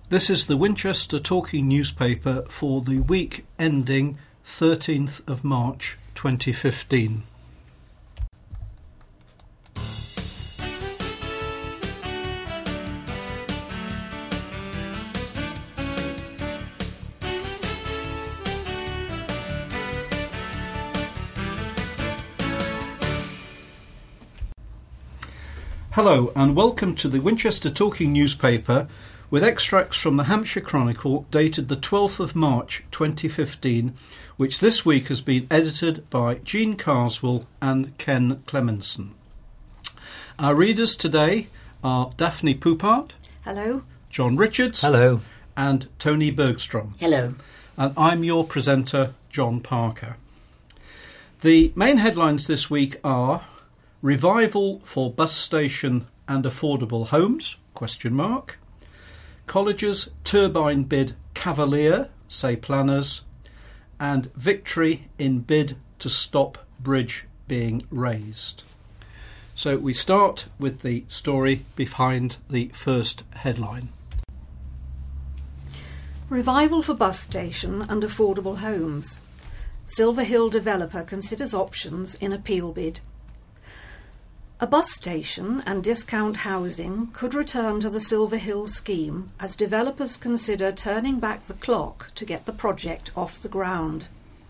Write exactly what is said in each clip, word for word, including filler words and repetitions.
This is the Winchester Talking Newspaper for the week ending thirteenth of March twenty fifteen. Hello and welcome to the Winchester Talking Newspaper with extracts from the Hampshire Chronicle dated the twelfth of March twenty fifteen, which this week has been edited by Jean Carswell and Ken Clemenson. Our readers today are Daphne Poupart. Hello. John Richards. Hello. And Tony Bergstrom. Hello. And I'm your presenter, John Parker. The main headlines this week are Revival for bus station and affordable homes, question mark. Colleges turbine bid cavalier, say planners. And victory in bid to stop bridge being raised. So we start with the story behind the first headline. Revival for bus station and affordable homes. Silver Hill developer considers options in appeal bid. A bus station and discount housing could return to the Silver Hill scheme as developers consider turning back the clock to get the project off the ground.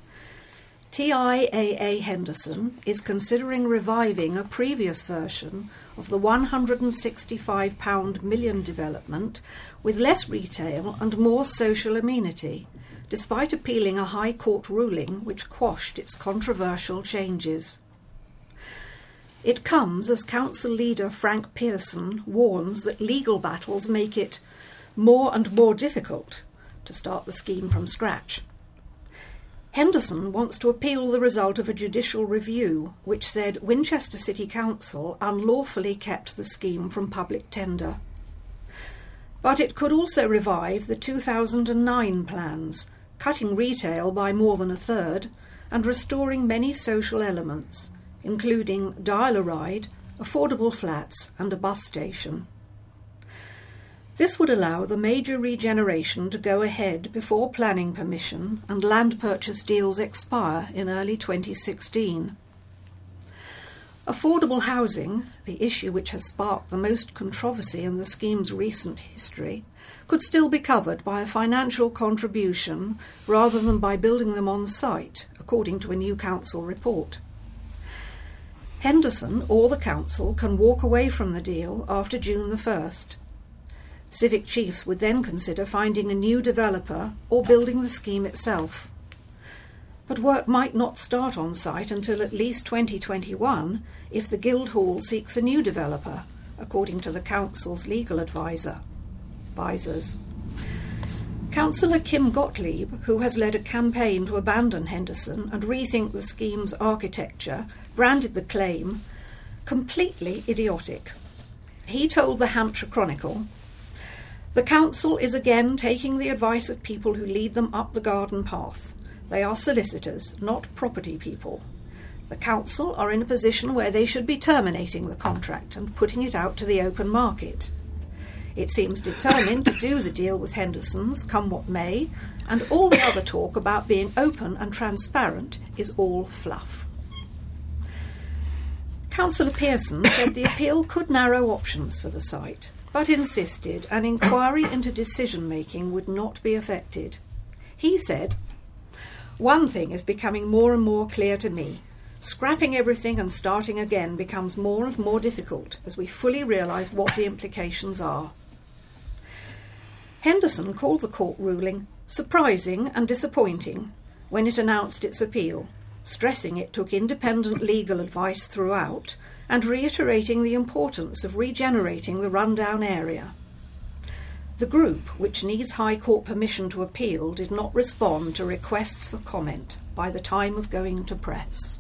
T I A A Henderson is considering reviving a previous version of the one hundred sixty-five pounds million development with less retail and more social amenity, despite appealing a High Court ruling which quashed its controversial changes. It comes as council leader Frank Pearson warns that legal battles make it more and more difficult to start the scheme from scratch. Henderson wants to appeal the result of a judicial review which said Winchester City Council unlawfully kept the scheme from public tender. But it could also revive the two thousand nine plans, cutting retail by more than a third and restoring many social elements, including dial-a-ride, affordable flats and a bus station. This would allow the major regeneration to go ahead before planning permission and land purchase deals expire in early twenty sixteen. Affordable housing, the issue which has sparked the most controversy in the scheme's recent history, could still be covered by a financial contribution rather than by building them on site, according to a new council report. Henderson or the council can walk away from the deal after June the first. Civic chiefs would then consider finding a new developer or building the scheme itself. But work might not start on site until at least twenty twenty-one if the Guildhall seeks a new developer, according to the council's legal advisor. Advisors. Councillor Kim Gottlieb, who has led a campaign to abandon Henderson and rethink the scheme's architecture, branded the claim completely idiotic. He told the Hampshire Chronicle, "The council is again taking the advice of people who lead them up the garden path. They are solicitors, not property people. The council are in a position where they should be terminating the contract and putting it out to the open market. It seems determined to do the deal with Henderson's, come what may, and all the other talk about being open and transparent is all fluff." Councillor Pearson said the appeal could narrow options for the site, but insisted an inquiry into decision-making would not be affected. He said, "One thing is becoming more and more clear to me. Scrapping everything and starting again becomes more and more difficult as we fully realise what the implications are." Henderson called the court ruling surprising and disappointing when it announced its appeal, stressing it took independent legal advice throughout and reiterating the importance of regenerating the rundown area. The group, which needs High Court permission to appeal, did not respond to requests for comment by the time of going to press.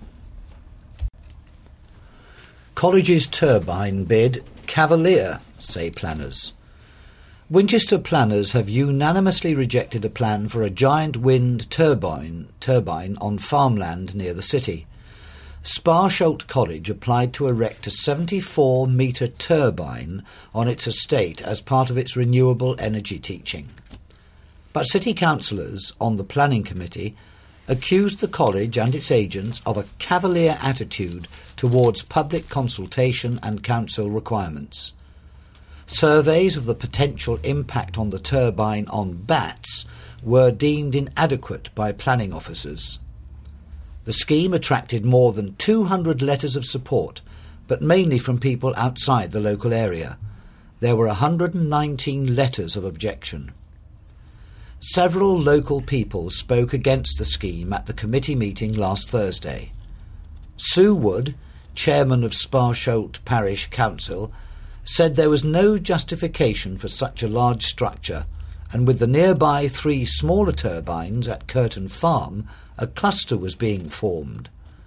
College's turbine bid cavalier, say planners. Winchester planners have unanimously rejected a plan for a giant wind turbine, turbine on farmland near the city. Sparsholt College applied to erect a seventy-four metre turbine on its estate as part of its renewable energy teaching. But city councillors on the planning committee accused the college and its agents of a cavalier attitude towards public consultation and council requirements. Surveys of the potential impact on the turbine on bats were deemed inadequate by planning officers. The scheme attracted more than two hundred letters of support, but mainly from people outside the local area. There were one hundred nineteen letters of objection. Several local people spoke against the scheme at the committee meeting last Thursday. Sue Wood, chairman of Sparsholt Parish Council, said there was no justification for such a large structure, and with the nearby three smaller turbines at Curtain Farm, a cluster was being formed.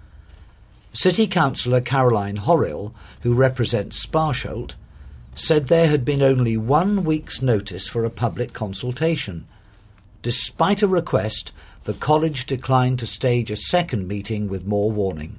City Councillor Caroline Horrill, who represents Sparsholt, said there had been only one week's notice for a public consultation. Despite a request, the college declined to stage a second meeting with more warning.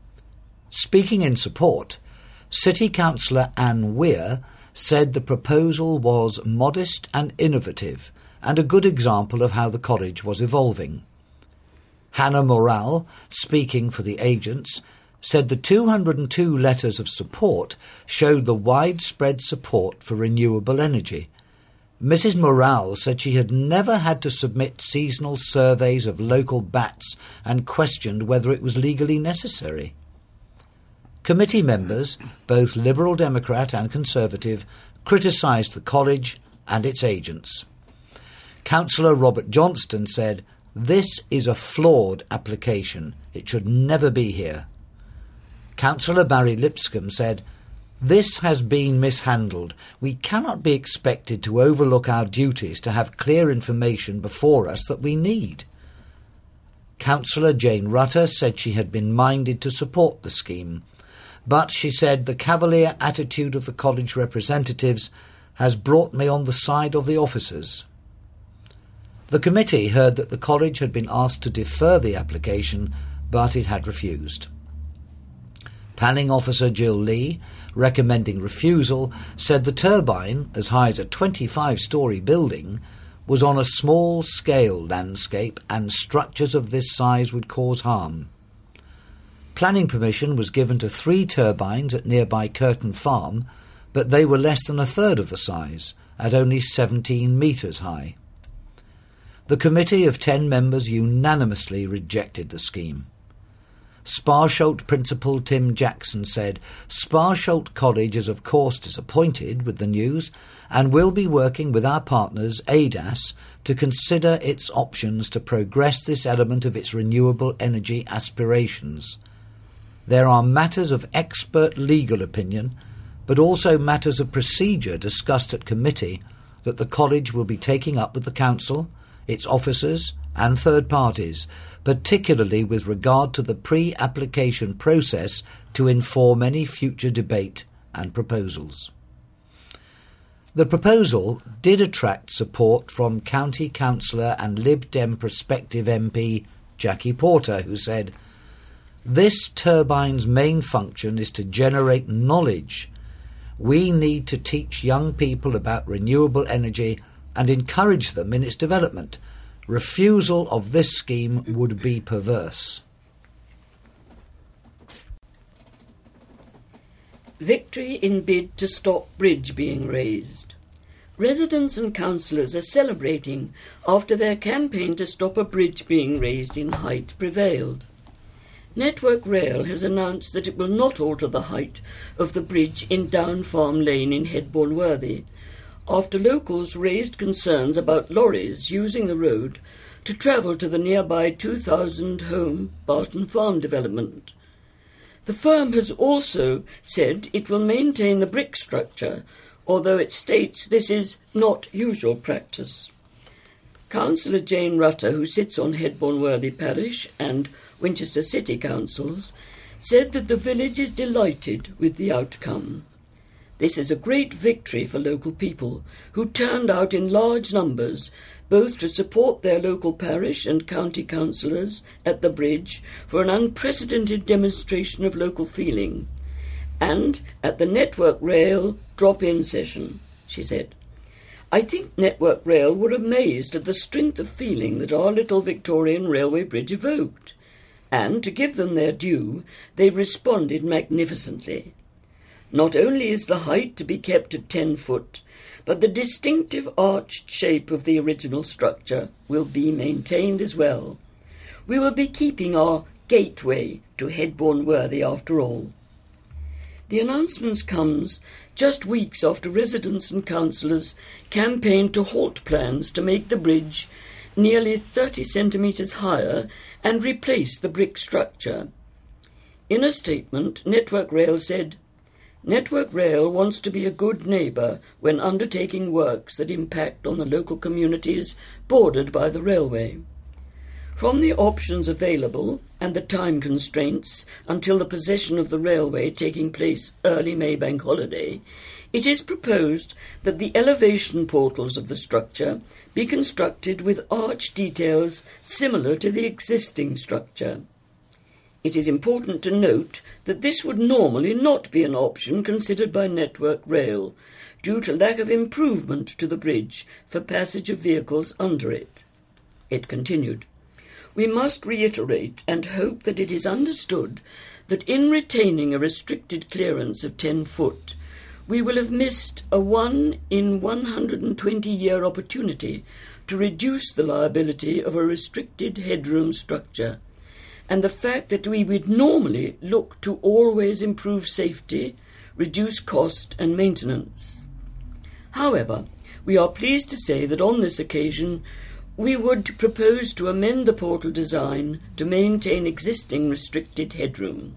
Speaking in support, City Councillor Anne Weir said the proposal was modest and innovative and a good example of how the college was evolving. Hannah Morale, speaking for the agents, said the two hundred two letters of support showed the widespread support for renewable energy. Missus Morale said she had never had to submit seasonal surveys of local bats and questioned whether it was legally necessary. Committee members, both Liberal Democrat and Conservative, criticised the college and its agents. Councillor Robert Johnston said, "This is a flawed application. It should never be here." Councillor Barry Lipscomb said, "This has been mishandled. We cannot be expected to overlook our duties to have clear information before us that we need." Councillor Jane Rutter said she had been minded to support the scheme, but she said the cavalier attitude of the college representatives has brought me on the side of the officers. The committee heard that the college had been asked to defer the application, but it had refused. Planning officer Jill Lee, recommending refusal, said the turbine, as high as a twenty-five-storey building, was on a small-scale landscape and structures of this size would cause harm. Planning permission was given to three turbines at nearby Curtain Farm, but they were less than a third of the size, at only seventeen metres high. The committee of ten members unanimously rejected the scheme. Sparsholt Principal Tim Jackson said, "Sparsholt College is of course disappointed with the news and will be working with our partners, A D A S, to consider its options to progress this element of its renewable energy aspirations. There are matters of expert legal opinion, but also matters of procedure discussed at committee that the college will be taking up with the council, its officers and third parties, particularly with regard to the pre-application process to inform any future debate and proposals." The proposal did attract support from County Councillor and Lib Dem prospective M P Jackie Porter, who said, "This turbine's main function is to generate knowledge. We need to teach young people about renewable energy and encourage them in its development. Refusal of this scheme would be perverse." Victory in bid to stop bridge being raised. Residents and councillors are celebrating after their campaign to stop a bridge being raised in height prevailed. Network Rail has announced that it will not alter the height of the bridge in Down Farm Lane in Headbourne Worthy, after locals raised concerns about lorries using the road to travel to the nearby two thousand home Barton Farm development. The firm has also said it will maintain the brick structure, although it states this is not usual practice. Councillor Jane Rutter, who sits on Headbourne Worthy Parish and Winchester City Councils, said that the village is delighted with the outcome. "This is a great victory for local people, who turned out in large numbers both to support their local parish and county councillors at the bridge for an unprecedented demonstration of local feeling, and at the Network Rail drop-in session, she said. I think Network Rail were amazed at the strength of feeling that our little Victorian railway bridge evoked, and, to give them their due, they responded magnificently. Not only is the height to be kept at ten foot, but the distinctive arched shape of the original structure will be maintained as well. We will be keeping our gateway to Headbourne Worthy after all. The announcement comes just weeks after residents and councillors campaigned to halt plans to make the bridge nearly thirty centimetres higher and replace the brick structure. In a statement, Network Rail said, Network Rail wants to be a good neighbour when undertaking works that impact on the local communities bordered by the railway. From the options available and the time constraints until the possession of the railway taking place early May Bank holiday, it is proposed that the elevation portals of the structure be constructed with arch details similar to the existing structure. It is important to note that this would normally not be an option considered by Network Rail, due to lack of improvement to the bridge for passage of vehicles under it. It continued, We must reiterate and hope that it is understood that in retaining a restricted clearance of ten foot, we will have missed a one in one hundred twenty year opportunity to reduce the liability of a restricted headroom structure, and the fact that we would normally look to always improve safety, reduce cost and maintenance. However, we are pleased to say that on this occasion we would propose to amend the portal design to maintain existing restricted headroom.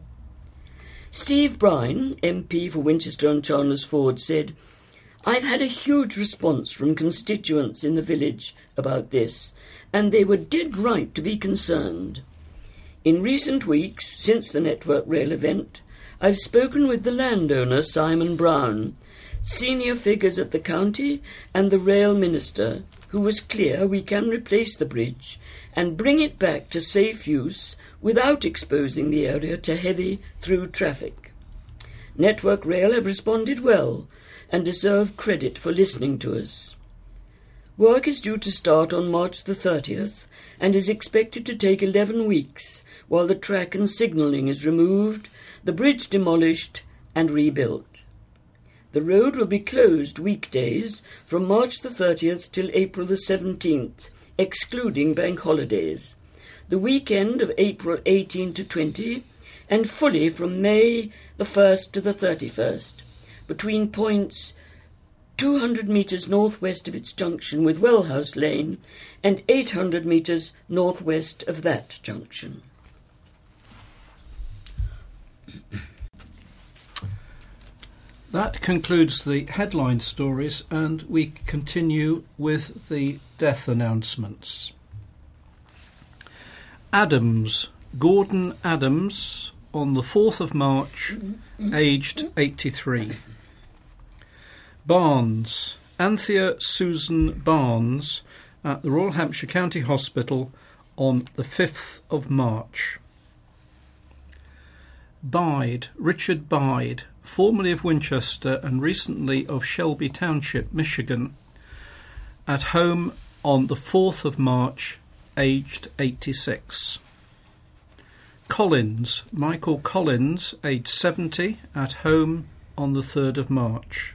Steve Brine, M P for Winchester and Chandler's-Ford, said, I've had a huge response from constituents in the village about this, and they were dead right to be concerned. In recent weeks, since the Network Rail event, I've spoken with the landowner Simon Brown, senior figures at the county and the rail minister, who was clear we can replace the bridge and bring it back to safe use without exposing the area to heavy through traffic. Network Rail have responded well and deserve credit for listening to us. Work is due to start on March the thirtieth and is expected to take eleven weeks while the track and signalling is removed, the bridge demolished and rebuilt. The road will be closed weekdays from March the thirtieth till April the seventeenth, excluding bank holidays, the weekend of April eighteenth to twentieth, and fully from May the first to the thirty-first, between points two hundred metres northwest of its junction with Wellhouse Lane and eight hundred metres northwest of that junction. That concludes the headline stories, and we continue with the death announcements. Adams, Gordon Adams, on the fourth of March, aged eighty-three. Barnes, Anthea Susan Barnes, at the Royal Hampshire County Hospital on the fifth of March. Bide, Richard Bide, formerly of Winchester and recently of Shelby Township, Michigan, at home on the fourth of March, aged eighty-six. Collins, Michael Collins, aged seventy, at home on the third of March.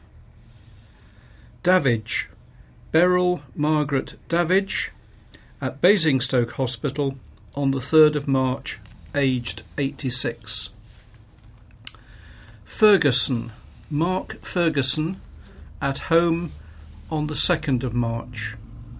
Davidge, Beryl Margaret Davidge, at Basingstoke Hospital on the third of March, aged eighty-six. Ferguson, Mark Ferguson, at home on the second of March.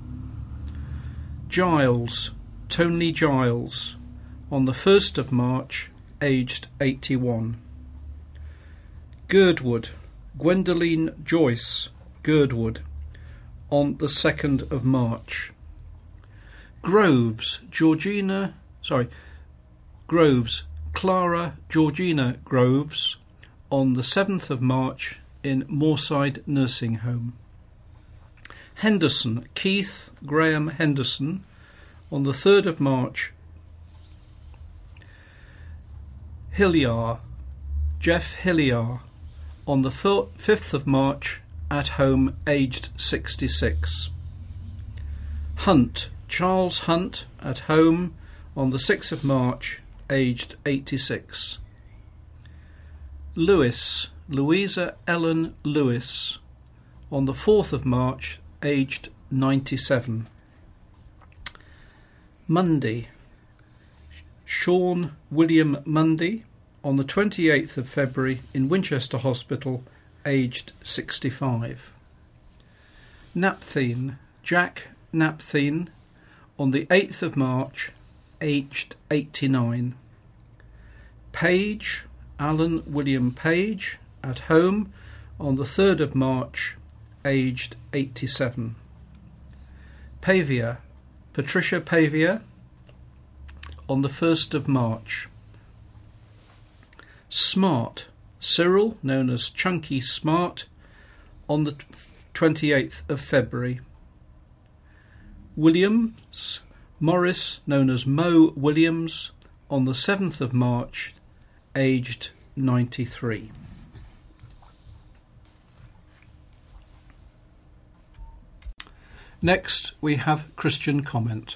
Giles, Tony Giles, on the first of March, aged eighty-one. Girdwood, Gwendoline Joyce Girdwood, on the second of March. Groves, Georgina, sorry, Groves, Clara Georgina Groves, on the seventh of March in Moorside Nursing Home. Henderson, Keith Graham Henderson, on the third of March. Hilliar, Jeff Hilliar, on the fifth of March, at home, aged sixty-six. Hunt, Charles Hunt, at home, on the sixth of March, aged eighty-six. Lewis, Louisa Ellen Lewis, on the fourth of March, aged ninety-seven. Mundy, Sean William Mundy, on the twenty-eighth of February, in Winchester Hospital, aged sixty-five. Napthine, Jack Napthine, on the eighth of March, aged eighty-nine. Page, Alan William Page, at home, on the third of March, aged eighty-seven. Pavia, Patricia Pavia, on the first of March. Smart, Cyril, known as Chunky Smart, on the twenty-eighth of February. Williams, Morris, known as Mo Williams, on the seventh of March, aged ninety-three. Next, we have Christian comment.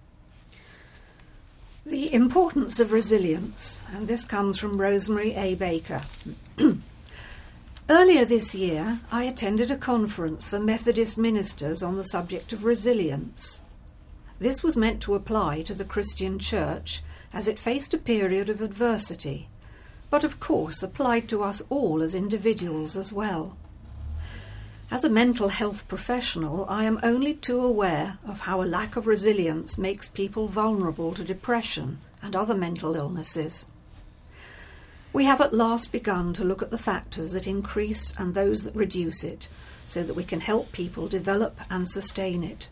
The importance of resilience, and this comes from Rosemary A. Baker. Earlier this year, I attended a conference for Methodist ministers on the subject of resilience. This was meant to apply to the Christian Church as it faced a period of adversity, but of course applied to us all as individuals as well. As a mental health professional, I am only too aware of how a lack of resilience makes people vulnerable to depression and other mental illnesses. We have at last begun to look at the factors that increase and those that reduce it, so that we can help people develop and sustain it.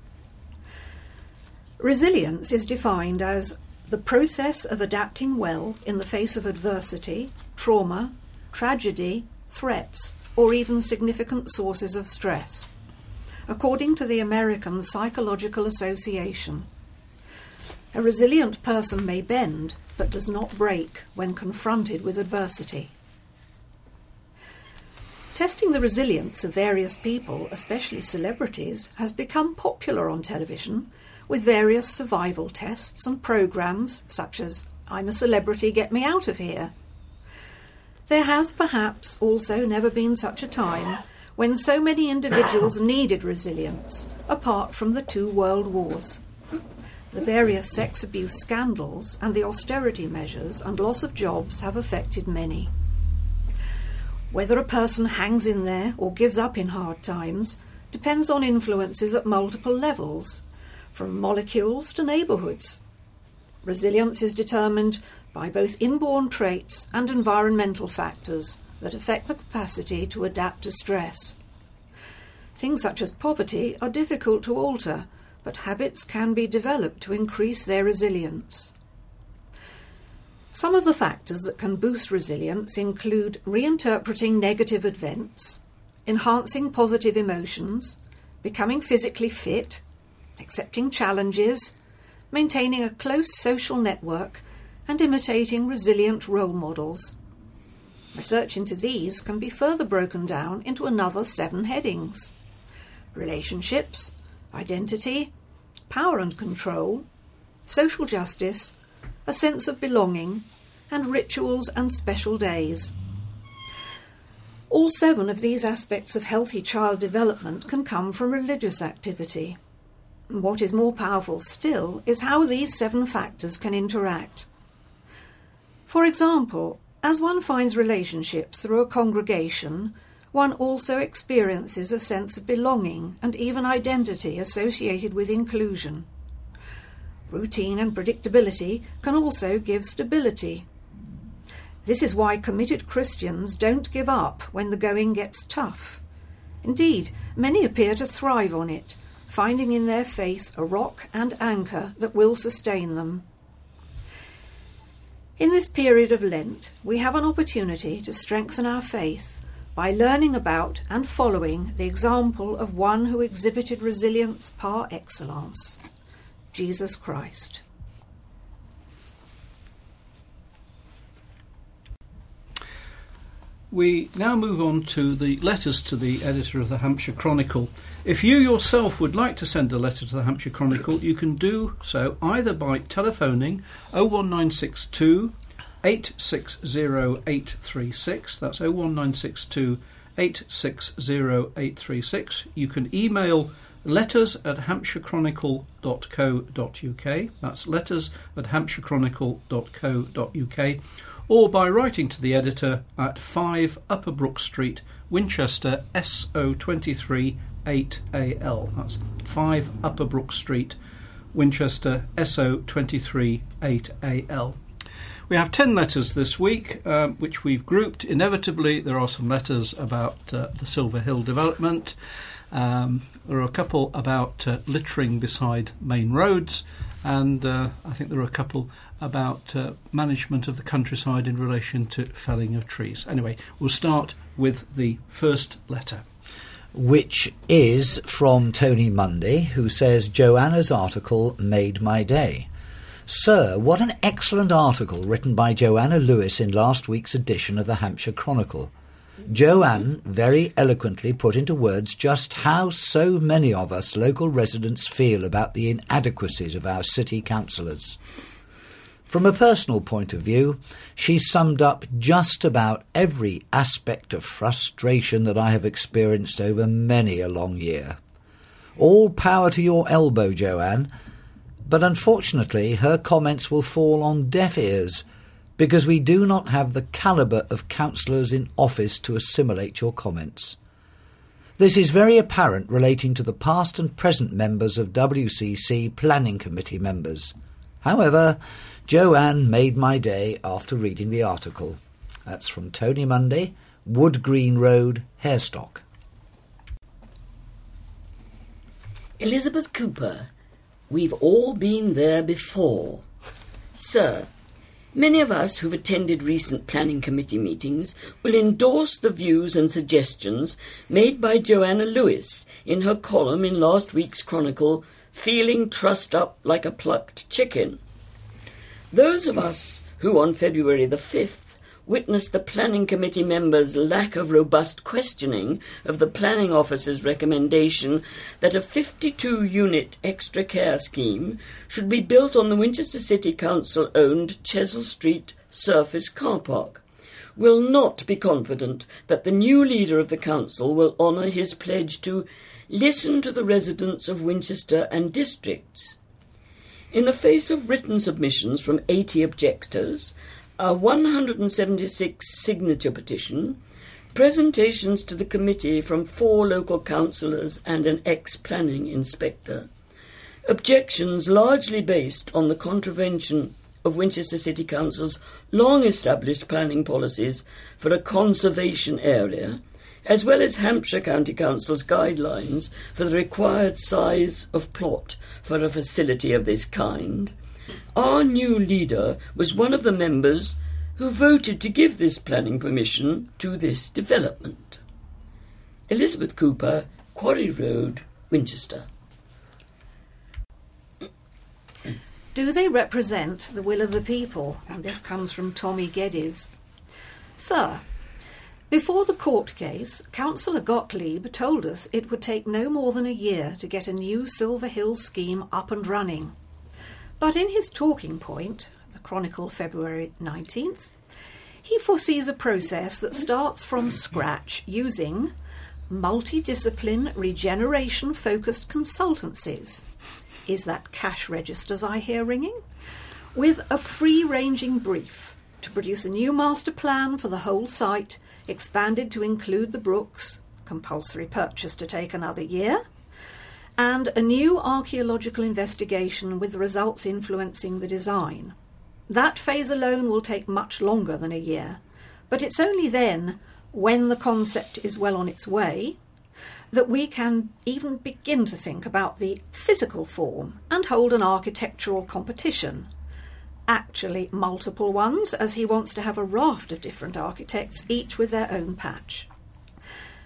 Resilience is defined as the process of adapting well in the face of adversity, trauma, tragedy, threats, or even significant sources of stress, according to the American Psychological Association. A resilient person may bend, but does not break when confronted with adversity. Testing the resilience of various people, especially celebrities, has become popular on television, with various survival tests and programs such as "I'm a Celebrity, Get Me Out of Here." There has perhaps also never been such a time when so many individuals needed resilience, apart from the two world wars. The various sex abuse scandals and the austerity measures and loss of jobs have affected many. Whether a person hangs in there or gives up in hard times depends on influences at multiple levels, from molecules to neighbourhoods. Resilience is determined by both inborn traits and environmental factors that affect the capacity to adapt to stress. Things such as poverty are difficult to alter, but habits can be developed to increase their resilience. Some of the factors that can boost resilience include reinterpreting negative events, enhancing positive emotions, becoming physically fit, accepting challenges, maintaining a close social network, and imitating resilient role models. Research into these can be further broken down into another seven headings: relationships, identity, power and control, social justice, a sense of belonging, and rituals and special days. All seven of these aspects of healthy child development can come from religious activity. What is more powerful still is how these seven factors can interact. For example, as one finds relationships through a congregation, one also experiences a sense of belonging and even identity associated with inclusion. Routine and predictability can also give stability. This is why committed Christians don't give up when the going gets tough. Indeed, many appear to thrive on it, finding in their faith a rock and anchor that will sustain them. In this period of Lent, we have an opportunity to strengthen our faith by learning about and following the example of one who exhibited resilience par excellence, Jesus Christ. We now move on to the letters to the editor of the Hampshire Chronicle. If you yourself would like to send a letter to the Hampshire Chronicle, you can do so either by telephoning oh one nine six two, eight six oh, eight three six. That's oh one nine six two, eight six oh, eight three six. You can email letters at hampshire chronicle dot co dot uk. That's letters at hampshire chronicle dot co dot uk. Or by writing to the editor at five Upper Brook Street, Winchester, S O twenty-three eight A L. That's five Upper Brook Street, Winchester, S O twenty-three eight A L. We have ten letters this week, um, which we've grouped. Inevitably, there are some letters about uh, the Silver Hill development. Um, there are a couple about uh, littering beside main roads, and uh, I think there are a couple about uh, management of the countryside in relation to felling of trees. Anyway, we'll start with the first letter, which is from Tony Mundy, who says, Joanna's article made my day. Sir, what an excellent article written by Joanna Lewis in last week's edition of the Hampshire Chronicle. Joanne very eloquently put into words just how so many of us local residents feel about the inadequacies of our city councillors. From a personal point of view, she summed up just about every aspect of frustration that I have experienced over many a long year. All power to your elbow, Joanne, but unfortunately her comments will fall on deaf ears because we do not have the calibre of councillors in office to assimilate your comments. This is very apparent relating to the past and present members of W C C Planning Committee members. However, Joanne made my day after reading the article. That's from Tony Mundy, Wood Green Road, Harestock. Elizabeth Cooper, we've all been there before. Sir, many of us who've attended recent planning committee meetings will endorse the views and suggestions made by Joanna Lewis in her column in last week's Chronicle, Feeling Trussed Up Like a Plucked Chicken. Those of us who on February the fifth witnessed the planning committee members' lack of robust questioning of the planning officer's recommendation that a fifty-two unit extra care scheme should be built on the Winchester City Council-owned Chesil Street surface car park, will not be confident that the new leader of the council will honour his pledge to listen to the residents of Winchester and districts. In the face of written submissions from eighty objectors, a one hundred seventy-six signature petition, presentations to the committee from four local councillors and an ex-planning inspector, objections largely based on the contravention of Winchester City Council's long-established planning policies for a conservation area, as well as Hampshire County Council's guidelines for the required size of plot for a facility of this kind, our new leader was one of the members who voted to give this planning permission to this development. Elizabeth Cooper, Quarry Road, Winchester. Do they represent the will of the people? And this comes from Tommy Geddes. Sir, before the court case, Councillor Gottlieb told us it would take no more than a year to get a new Silver Hill scheme up and running. But in his talking point, the Chronicle February nineteenth, he foresees a process that starts from scratch using multidiscipline regeneration-focused consultancies. Is that cash registers I hear ringing? With a free-ranging brief to produce a new master plan for the whole site, expanded to include the brooks, compulsory purchase to take another year, and a new archaeological investigation with the results influencing the design. That phase alone will take much longer than a year, but it's only then, when the concept is well on its way, that we can even begin to think about the physical form and hold an architectural competition. Actually multiple ones, as he wants to have a raft of different architects, each with their own patch.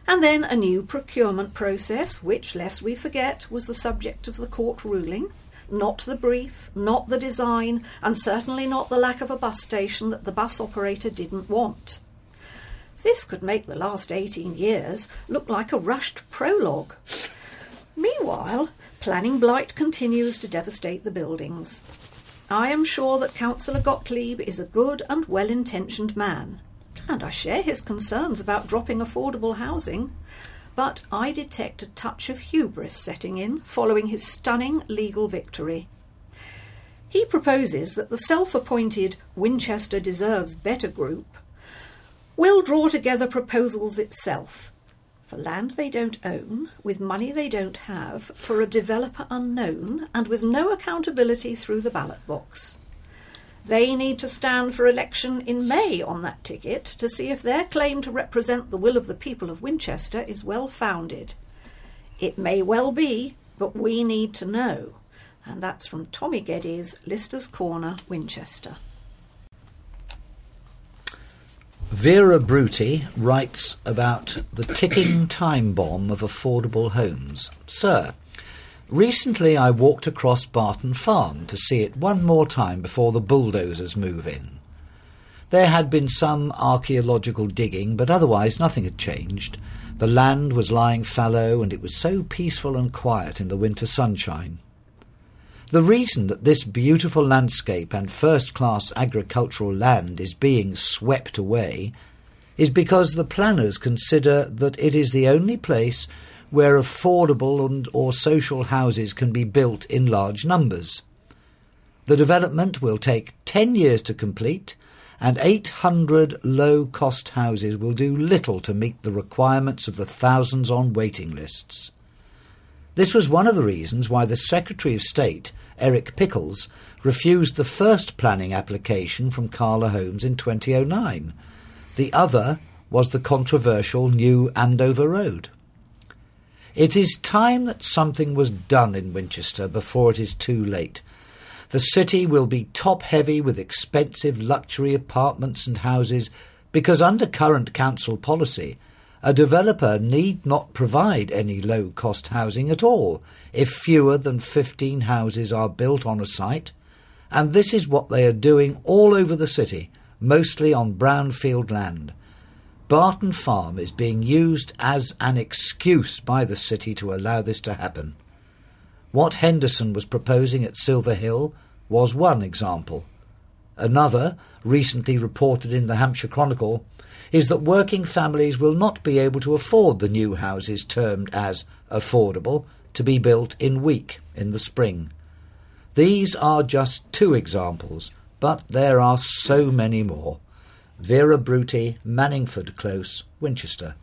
And then a new procurement process, which, lest we forget, was the subject of the court ruling. Not the brief, not the design, and certainly not the lack of a bus station that the bus operator didn't want. This could make the last eighteen years look like a rushed prologue. Meanwhile, planning blight continues to devastate the buildings. I am sure that Councillor Gottlieb is a good and well-intentioned man, and I share his concerns about dropping affordable housing, but I detect a touch of hubris setting in following his stunning legal victory. He proposes that the self-appointed Winchester Deserves Better group will draw together proposals itself for land they don't own, with money they don't have, for a developer unknown, and with no accountability through the ballot box. They need to stand for election in May on that ticket to see if their claim to represent the will of the people of Winchester is well founded. It may well be, but we need to know. And that's from Tommy Geddes, Lister's Corner, Winchester. Vera Bruti writes about the ticking time bomb of affordable homes. Sir, recently I walked across Barton Farm to see it one more time before the bulldozers move in. There had been some archaeological digging, but otherwise nothing had changed. The land was lying fallow, and it was so peaceful and quiet in the winter sunshine. The reason that this beautiful landscape and first-class agricultural land is being swept away is because the planners consider that it is the only place where affordable and or social houses can be built in large numbers. The development will take ten years to complete, and eight hundred low-cost houses will do little to meet the requirements of the thousands on waiting lists. This was one of the reasons why the Secretary of State, Eric Pickles, refused the first planning application from Cala Homes in twenty oh nine. The other was the controversial new Andover Road. It is time that something was done in Winchester before it is too late. The city will be top-heavy with expensive luxury apartments and houses because under current council policy, a developer need not provide any low-cost housing at all if fewer than fifteen houses are built on a site, and this is what they are doing all over the city, mostly on brownfield land. Barton Farm is being used as an excuse by the city to allow this to happen. What Henderson was proposing at Silver Hill was one example. Another, recently reported in the Hampshire Chronicle, is that working families will not be able to afford the new houses termed as affordable to be built in Week in the spring. These are just two examples, but there are so many more. Vera Bruti, Manningford Close, Winchester.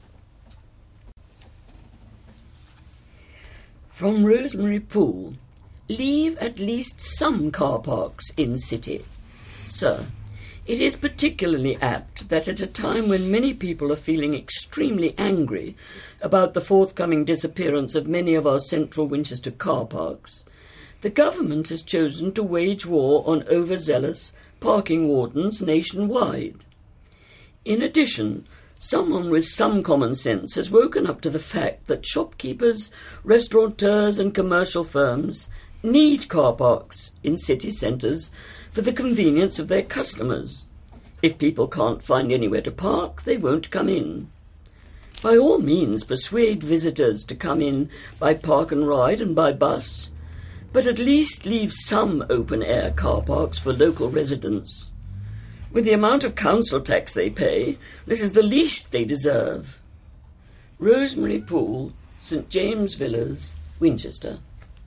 From Rosemary Poole, leave at least some car parks in city. Sir, it is particularly apt that at a time when many people are feeling extremely angry about the forthcoming disappearance of many of our central Winchester car parks, the government has chosen to wage war on overzealous parking wardens nationwide. In addition, someone with some common sense has woken up to the fact that shopkeepers, restaurateurs and commercial firms need car parks in city centres for the convenience of their customers. If people can't find anywhere to park, they won't come in. By all means, persuade visitors to come in by park and ride and by bus, but at least leave some open-air car parks for local residents. With the amount of council tax they pay, this is the least they deserve. Rosemary Poole, St James Villas, Winchester.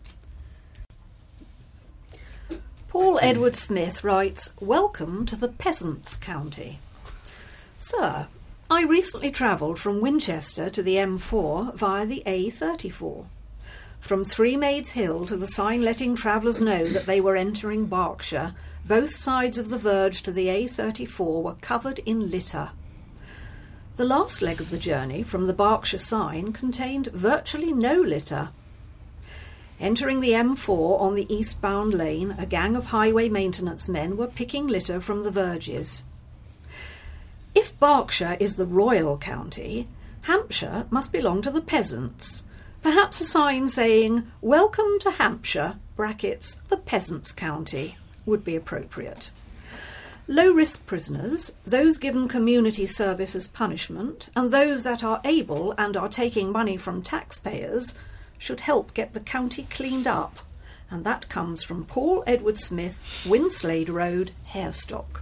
Paul Edward Smith writes, "Welcome to the Peasants' County. Sir, I recently travelled from Winchester to the M four via the A thirty-four. From Three Maids Hill to the sign letting travellers know that they were entering Berkshire, both sides of the verge to the A thirty-four were covered in litter. The last leg of the journey from the Berkshire sign contained virtually no litter. Entering the M four on the eastbound lane, a gang of highway maintenance men were picking litter from the verges. If Berkshire is the royal county, Hampshire must belong to the peasants. Perhaps a sign saying, "Welcome to Hampshire," brackets, the peasants' county, would be appropriate. Low-risk prisoners, those given community service as punishment, and those that are able and are taking money from taxpayers should help get the county cleaned up. And that comes from Paul Edward Smith, Winslade Road, Harestock.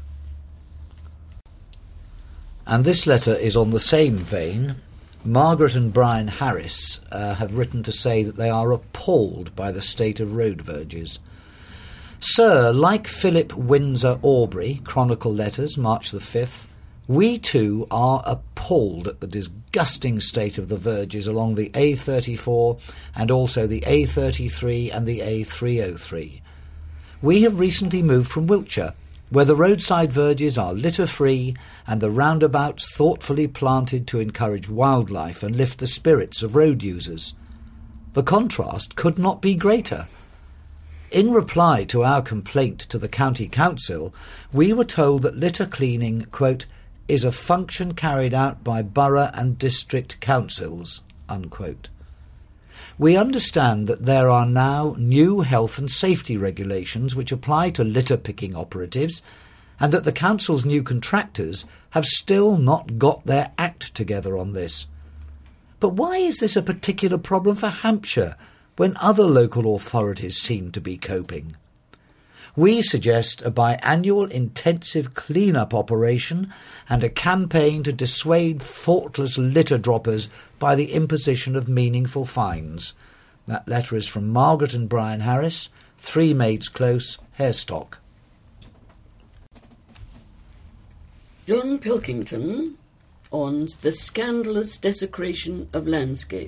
And this letter is on the same vein. Margaret and Brian Harris uh, have written to say that they are appalled by the state of road verges. Sir, like Philip Windsor Aubrey, Chronicle Letters, March the fifth, we too are appalled at the disgusting state of the verges along the A thirty-four and also the A thirty-three and the A three oh three. We have recently moved from Wiltshire, where the roadside verges are litter-free and the roundabouts thoughtfully planted to encourage wildlife and lift the spirits of road users. The contrast could not be greater. In reply to our complaint to the County Council, we were told that litter cleaning, quote, is a function carried out by borough and district councils, unquote. We understand that there are now new health and safety regulations which apply to litter-picking operatives, and that the council's new contractors have still not got their act together on this. But why is this a particular problem for Hampshire, when other local authorities seem to be coping? We suggest a biannual intensive clean-up operation and a campaign to dissuade thoughtless litter droppers by the imposition of meaningful fines. That letter is from Margaret and Brian Harris, Three Maids Close, Harestock. John Pilkington on the scandalous desecration of landscape.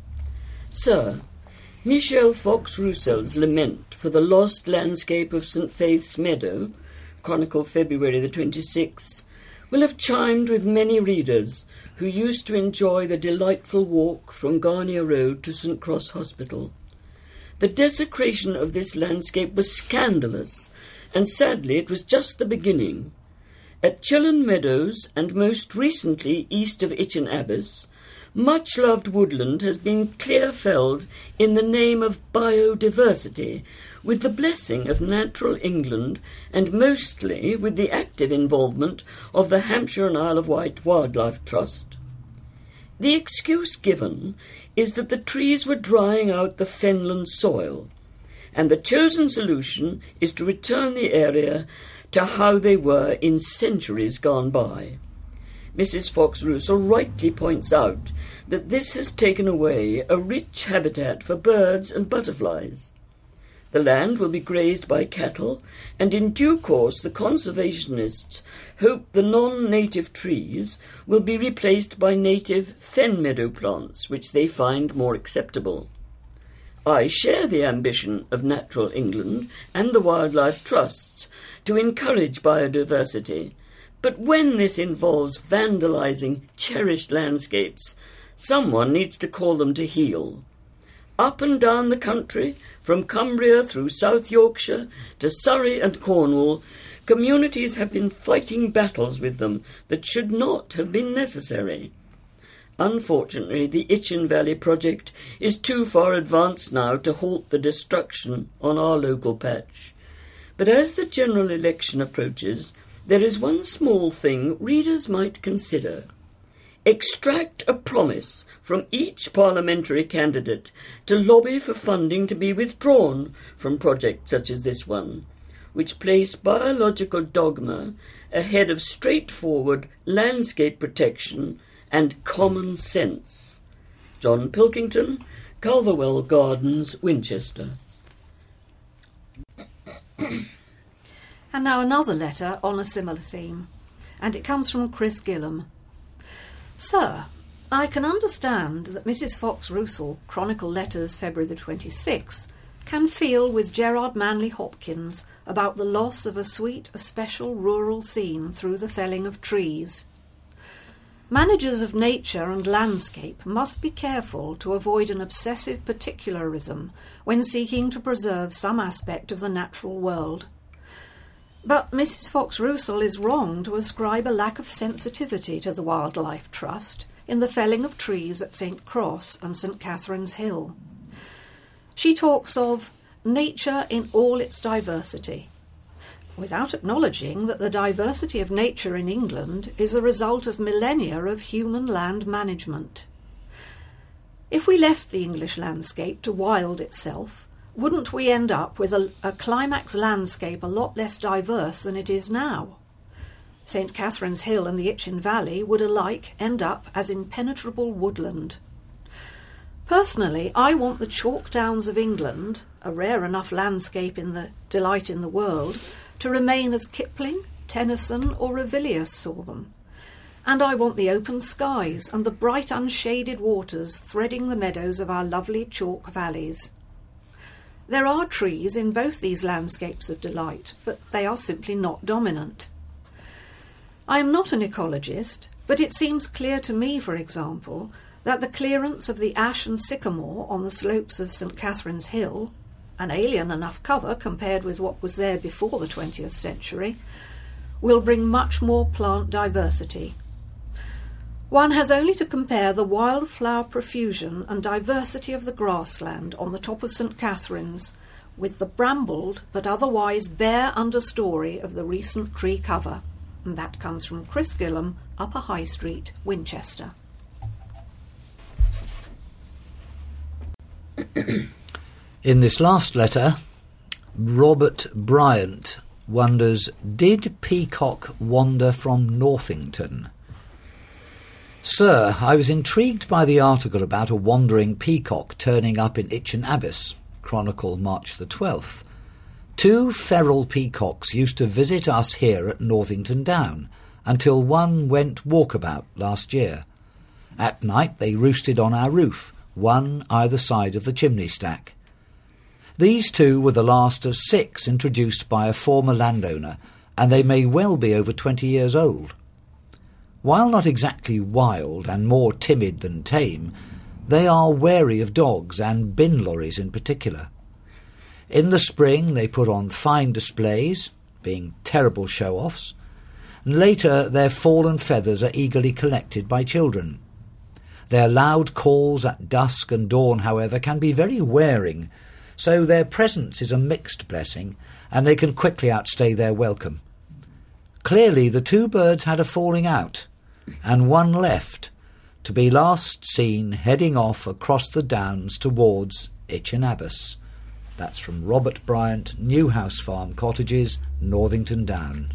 Sir, Michel Fox-Roussel's lament for the lost landscape of St Faith's Meadow, Chronicle February the twenty-sixth, will have chimed with many readers who used to enjoy the delightful walk from Garnier Road to St Cross Hospital. The desecration of this landscape was scandalous, and sadly it was just the beginning. At Chillen Meadows, and most recently east of Itchen Abbas, much-loved woodland has been clear-felled in the name of biodiversity, with the blessing of Natural England and mostly with the active involvement of the Hampshire and Isle of Wight Wildlife Trust. The excuse given is that the trees were drying out the fenland soil, and the chosen solution is to return the area to how they were in centuries gone by. Missus Fox-Roussel rightly points out that this has taken away a rich habitat for birds and butterflies. The land will be grazed by cattle, and in due course the conservationists hope the non-native trees will be replaced by native fen meadow plants, which they find more acceptable. I share the ambition of Natural England and the wildlife trusts to encourage biodiversity, but when this involves vandalising cherished landscapes, someone needs to call them to heel. Up and down the country, from Cumbria through South Yorkshire to Surrey and Cornwall, communities have been fighting battles with them that should not have been necessary. Unfortunately, the Itchen Valley project is too far advanced now to halt the destruction on our local patch. But as the general election approaches, there is one small thing readers might consider. Extract a promise from each parliamentary candidate to lobby for funding to be withdrawn from projects such as this one, which place biological dogma ahead of straightforward landscape protection and common sense. John Pilkington, Culverwell Gardens, Winchester. And now another letter on a similar theme, and it comes from Chris Gillam. Sir, I can understand that Missus Fox-Roussel, Chronicle Letters, February the twenty-sixth, can feel with Gerard Manley Hopkins about the loss of a sweet, a special rural scene through the felling of trees. Managers of nature and landscape must be careful to avoid an obsessive particularism when seeking to preserve some aspect of the natural world. But Missus Fox-Roussel is wrong to ascribe a lack of sensitivity to the Wildlife Trust, in the felling of trees at Saint Cross and Saint Catherine's Hill. She talks of nature in all its diversity, without acknowledging that the diversity of nature in England is a result of millennia of human land management. If we left the English landscape to wild itself, wouldn't we end up with a, a climax landscape a lot less diverse than it is now? Saint Catherine's Hill and the Itchen Valley would alike end up as impenetrable woodland. Personally, I want the chalk downs of England, a rare enough landscape in the delight in the world, to remain as Kipling, Tennyson or Revilius saw them. And I want the open skies and the bright unshaded waters threading the meadows of our lovely chalk valleys. There are trees in both these landscapes of delight, but they are simply not dominant. I am not an ecologist, but it seems clear to me, for example, that the clearance of the ash and sycamore on the slopes of Saint Catherine's Hill, an alien enough cover compared with what was there before the twentieth century, will bring much more plant diversity. One has only to compare the wildflower profusion and diversity of the grassland on the top of Saint Catherine's with the brambled but otherwise bare understory of the recent tree cover, and that comes from Chris Gillam, Upper High Street, Winchester. In this last letter, Robert Bryant wonders, did Peacock wander from Northington? Sir, I was intrigued by the article about a wandering peacock turning up in Itchen Abbas, Chronicle March the twelfth. Two feral peacocks used to visit us here at Northington Down, until one went walkabout last year. At night they roosted on our roof, one either side of the chimney stack. These two were the last of six introduced by a former landowner, and they may well be over twenty years old. While not exactly wild and more timid than tame, they are wary of dogs and bin lorries in particular. In the spring they put on fine displays, being terrible show-offs, and later their fallen feathers are eagerly collected by children. Their loud calls at dusk and dawn, however, can be very wearing, so their presence is a mixed blessing, and they can quickly outstay their welcome. Clearly the two birds had a falling out, and one left, to be last seen heading off across the downs towards Itchen Abbas. That's from Robert Bryant, Newhouse Farm Cottages, Northington Down.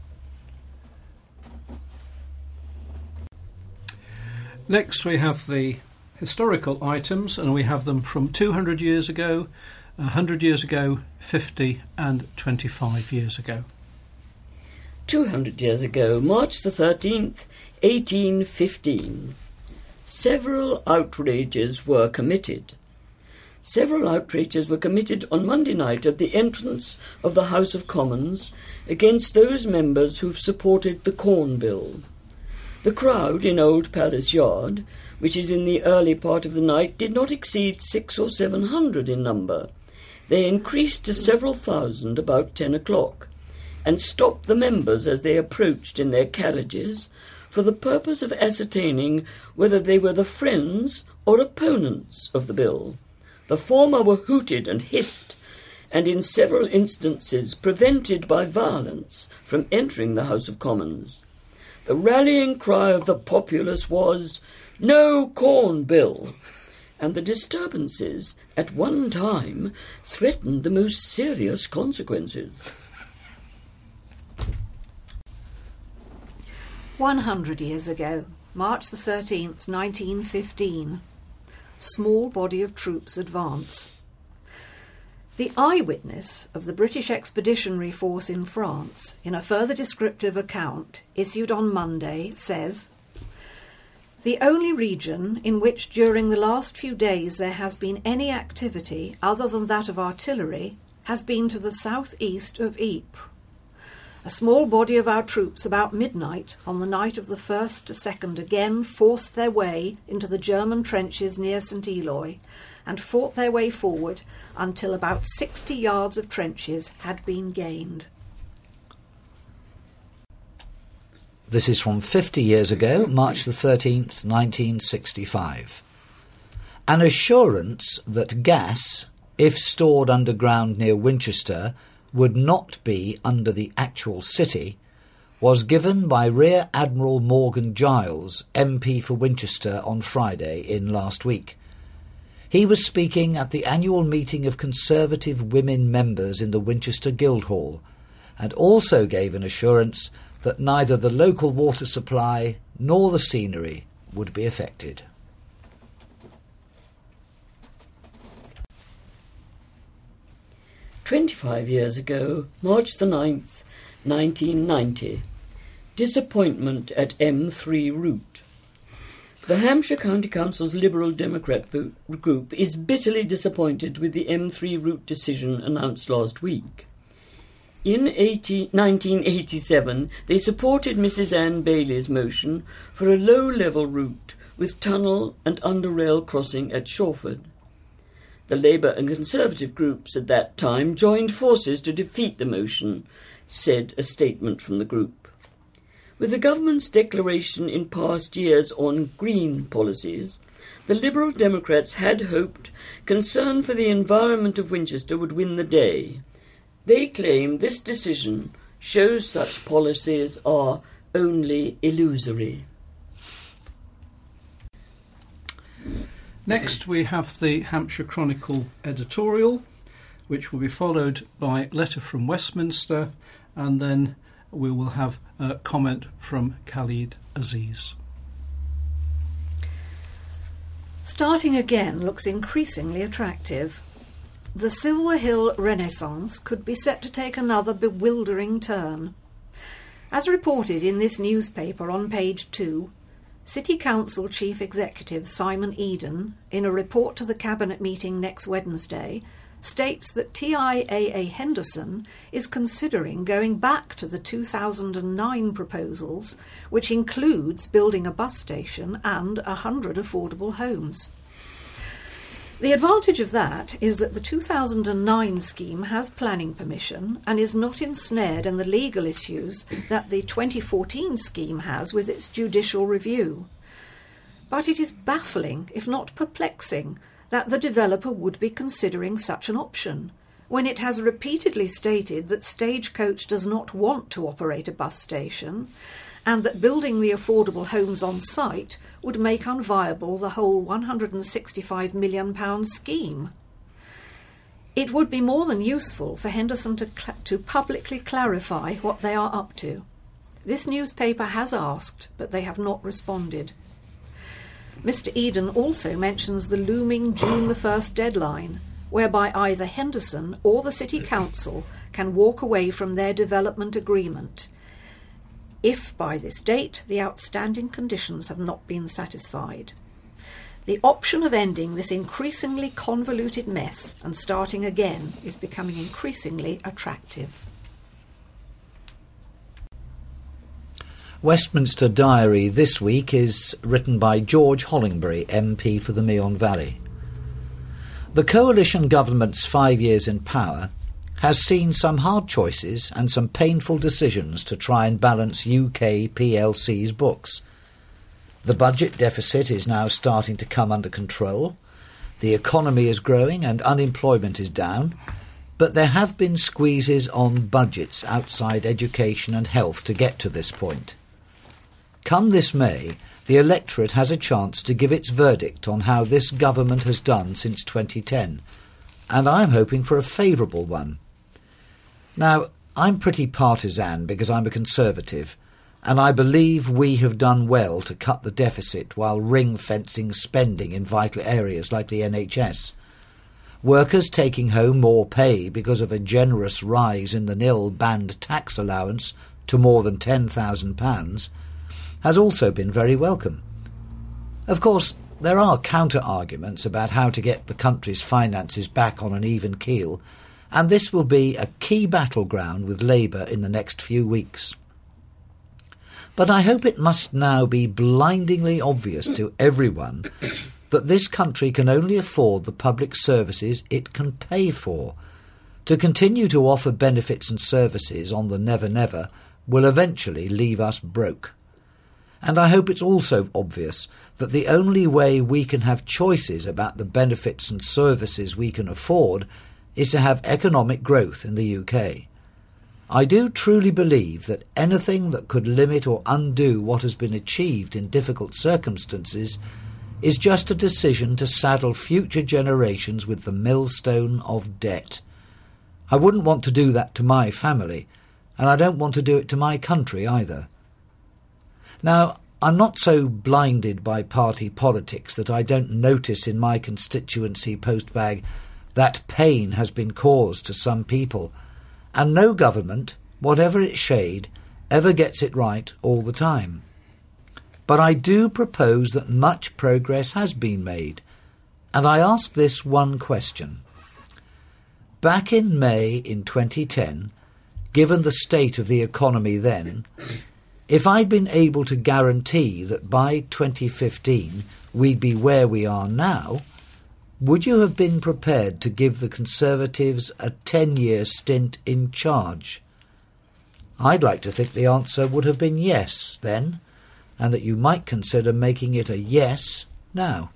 Next we have the historical items, and we have them from two hundred years ago, one hundred years ago, fifty and twenty-five years ago. two hundred years ago, March the thirteenth, eighteen fifteen. Several outrages were committed. Several outrages were committed on Monday night at the entrance of the House of Commons against those members who've supported the Corn Bill. The crowd in Old Palace Yard, which is in the early part of the night, did not exceed six or seven hundred in number. They increased to several thousand about ten o'clock, and stopped the members as they approached in their carriages for the purpose of ascertaining whether they were the friends or opponents of the bill. The former were hooted and hissed, and in several instances prevented by violence from entering the House of Commons. The rallying cry of the populace was, "No Corn Bill!" and the disturbances at one time threatened the most serious consequences. One hundred years ago, March the thirteenth, nineteen fifteen. Small body of troops advance. The eyewitness of the British Expeditionary Force in France, in a further descriptive account issued on Monday, says, "The only region in which during the last few days there has been any activity other than that of artillery has been to the south-east of Ypres. A small body of our troops about midnight on the night of the first to second again forced their way into the German trenches near Saint Eloi and fought their way forward until about sixty yards of trenches had been gained." This is from fifty years ago, March the thirteenth, nineteen sixty-five. An assurance that gas, if stored underground near Winchester, would not be under the actual city, was given by Rear Admiral Morgan Giles, M P for Winchester, on Friday in last week. He was speaking at the annual meeting of Conservative women members in the Winchester Guildhall, and also gave an assurance that neither the local water supply nor the scenery would be affected. Twenty-five years ago, March the ninth, nineteen ninety. Disappointment at M three route. The Hampshire County Council's Liberal Democrat vote group is bitterly disappointed with the M three route decision announced last week. In nineteen eighty-seven, they supported Missus Anne Bailey's motion for a low-level route with tunnel and under-rail crossing at Shawford. The Labour and Conservative groups at that time joined forces to defeat the motion, said a statement from the group. With the government's declaration in past years on green policies, the Liberal Democrats had hoped concern for the environment of Winchester would win the day. They claim this decision shows such policies are only illusory. Next we have the Hampshire Chronicle editorial, which will be followed by letter from Westminster, and then we will have a comment from Khalid Aziz. Starting again looks increasingly attractive. The Silver Hill Renaissance could be set to take another bewildering turn. As reported in this newspaper on page two, City Council Chief Executive Simon Eden, in a report to the Cabinet meeting next Wednesday, states that T I A A Henderson is considering going back to the two thousand nine proposals, which includes building a bus station and a hundred affordable homes. The advantage of that is that the two thousand nine scheme has planning permission and is not ensnared in the legal issues that the twenty fourteen scheme has with its judicial review. But it is baffling, if not perplexing, that the developer would be considering such an option, when it has repeatedly stated that Stagecoach does not want to operate a bus station, and that building the affordable homes on site would make unviable the whole one hundred sixty-five million pounds scheme. It would be more than useful for Henderson to, cl- to publicly clarify what they are up to. This newspaper has asked, but they have not responded. Mister Eden also mentions the looming June the first deadline, whereby either Henderson or the City Council can walk away from their development agreement, if by this date the outstanding conditions have not been satisfied. The option of ending this increasingly convoluted mess and starting again is becoming increasingly attractive. Westminster Diary this week is written by George Hollingbury, M P for the Meon Valley. The coalition government's five years in power has seen some hard choices and some painful decisions to try and balance U K P L C's books. The budget deficit is now starting to come under control, the economy is growing and unemployment is down, but there have been squeezes on budgets outside education and health to get to this point. Come this May, the electorate has a chance to give its verdict on how this government has done since twenty ten, and I'm hoping for a favourable one. Now, I'm pretty partisan because I'm a Conservative, and I believe we have done well to cut the deficit while ring-fencing spending in vital areas like the N H S. Workers taking home more pay because of a generous rise in the nil band tax allowance to more than ten thousand pounds has also been very welcome. Of course, there are counter-arguments about how to get the country's finances back on an even keel, and this will be a key battleground with Labour in the next few weeks. But I hope it must now be blindingly obvious to everyone that this country can only afford the public services it can pay for. To continue to offer benefits and services on the never-never will eventually leave us broke. And I hope it's also obvious that the only way we can have choices about the benefits and services we can afford is to have economic growth in the U K. I do truly believe that anything that could limit or undo what has been achieved in difficult circumstances is just a decision to saddle future generations with the millstone of debt. I wouldn't want to do that to my family, and I don't want to do it to my country either. Now, I'm not so blinded by party politics that I don't notice in my constituency postbag that pain has been caused to some people, and no government, whatever its shade, ever gets it right all the time. But I do propose that much progress has been made, and I ask this one question. Back in May in twenty ten, given the state of the economy then, if I'd been able to guarantee that by twenty fifteen we'd be where we are now, would you have been prepared to give the Conservatives a ten-year stint in charge? I'd like to think the answer would have been yes then, and that you might consider making it a yes now.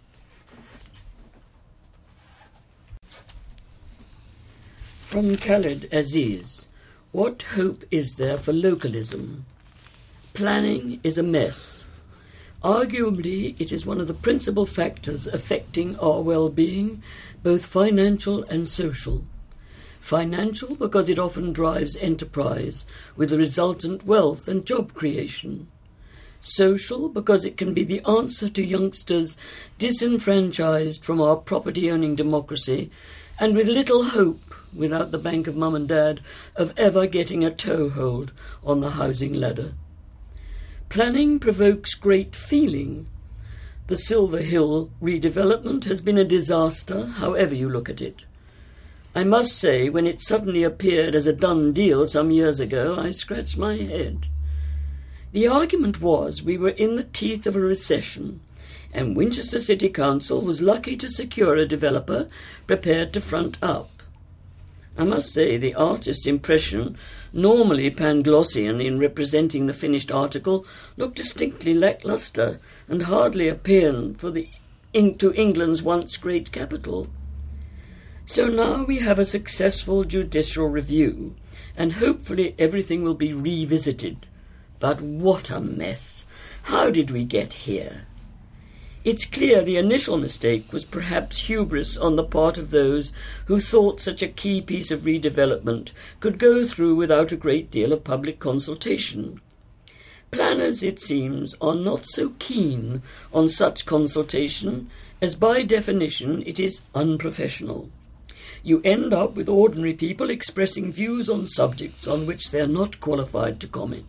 From Khaled Aziz, what hope is there for localism? Planning is a mess. Arguably, it is one of the principal factors affecting our well-being, both financial and social. Financial because it often drives enterprise, with the resultant wealth and job creation. Social because it can be the answer to youngsters disenfranchised from our property-owning democracy, and with little hope, without the bank of mum and dad, of ever getting a toehold on the housing ladder. Planning provokes great feeling. The Silver Hill redevelopment has been a disaster, however you look at it. I must say, when it suddenly appeared as a done deal some years ago, I scratched my head. The argument was we were in the teeth of a recession, and Winchester City Council was lucky to secure a developer prepared to front up. I must say the artist's impression, normally Panglossian in representing the finished article, looked distinctly lacklustre and hardly a paean for the to England's once great capital. So now we have a successful judicial review, and hopefully everything will be revisited. But what a mess! How did we get here? It's clear the initial mistake was perhaps hubris on the part of those who thought such a key piece of redevelopment could go through without a great deal of public consultation. Planners, it seems, are not so keen on such consultation, as by definition it is unprofessional. You end up with ordinary people expressing views on subjects on which they are not qualified to comment.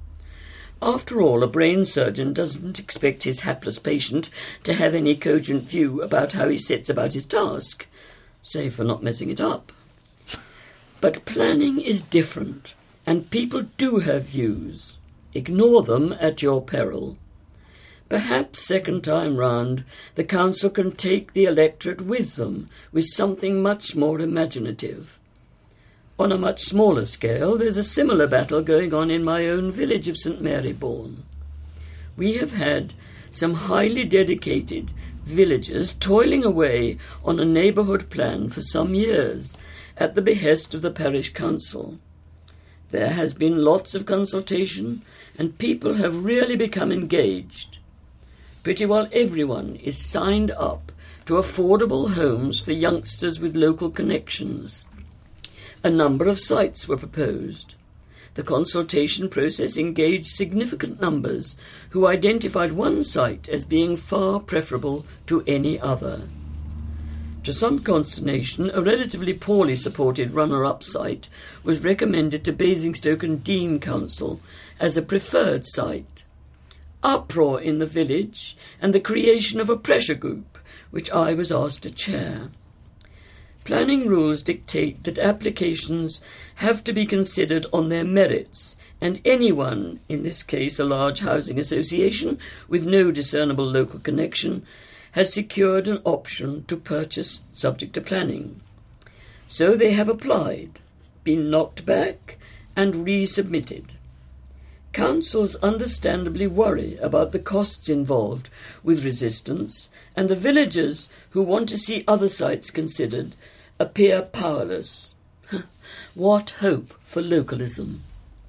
After all, a brain surgeon doesn't expect his hapless patient to have any cogent view about how he sets about his task, save for not messing it up. But planning is different, and people do have views. Ignore them at your peril. Perhaps second time round the council can take the electorate with them, with something much more imaginative. On a much smaller scale, there's a similar battle going on in my own village of St Marybourne. We have had some highly dedicated villagers toiling away on a neighbourhood plan for some years at the behest of the parish council. There has been lots of consultation, and people have really become engaged. Pretty well everyone is signed up to affordable homes for youngsters with local connections. A number of sites were proposed. The consultation process engaged significant numbers who identified one site as being far preferable to any other. To some consternation, a relatively poorly supported runner-up site was recommended to Basingstoke and Dean Council as a preferred site. Uproar in the village and the creation of a pressure group, which I was asked to chair. Planning rules dictate that applications have to be considered on their merits, and anyone, in this case a large housing association with no discernible local connection, has secured an option to purchase subject to planning. So they have applied, been knocked back, and resubmitted. councils understandably worry about the costs involved with resistance, and the villagers who want to see other sites considered appear powerless. What hope for localism?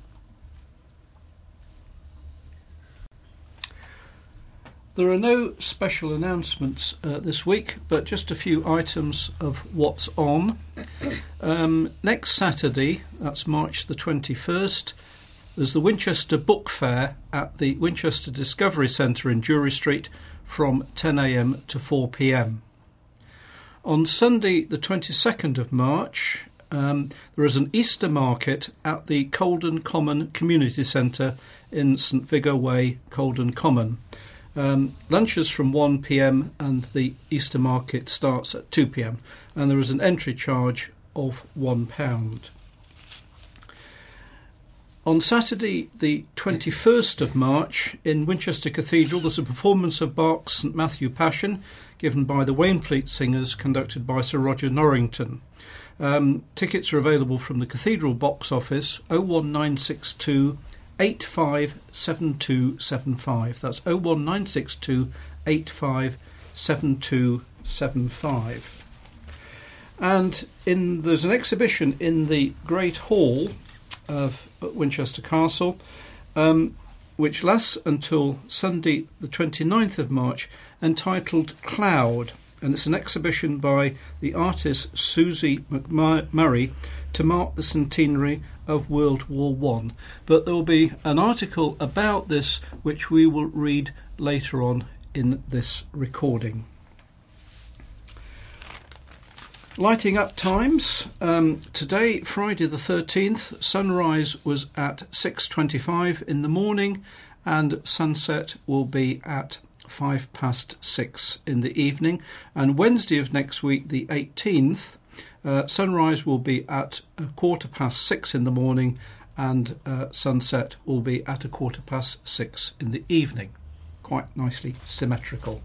There are no special announcements uh, this week, but just a few items of what's on. Um, next Saturday, that's March the twenty-first, there's the Winchester Book Fair at the Winchester Discovery Centre in Drury Street from ten a m to four p m. On Sunday the twenty-second of March, um, there is an Easter market at the Colden Common Community Centre in St Vigo Way, Colden Common. Um, lunches from one p m and the Easter market starts at two p m and there is an entry charge of one pound. On Saturday the twenty-first of March in Winchester Cathedral there's a performance of Bach's St Matthew Passion given by the Wainfleet Singers, conducted by Sir Roger Norrington. Um, tickets are available from the Cathedral box office oh one nine six two eight five seven two seven five. That's oh one nine six two eight five seven two seven five. And in there's an exhibition in the Great Hall of Winchester Castle, um, which lasts until Sunday the twenty-ninth of March, entitled Cloud. And it's an exhibition by the artist Susie McMurray to mark the centenary of World War One. But there will be an article about this which we will read later on in this recording. Lighting up times. Um, today, Friday the thirteenth, sunrise was at six twenty-five in the morning and sunset will be at five past six in the evening. And Wednesday of next week, the eighteenth, uh, sunrise will be at a quarter past six in the morning and uh, sunset will be at a quarter past six in the evening. Quite nicely symmetrical.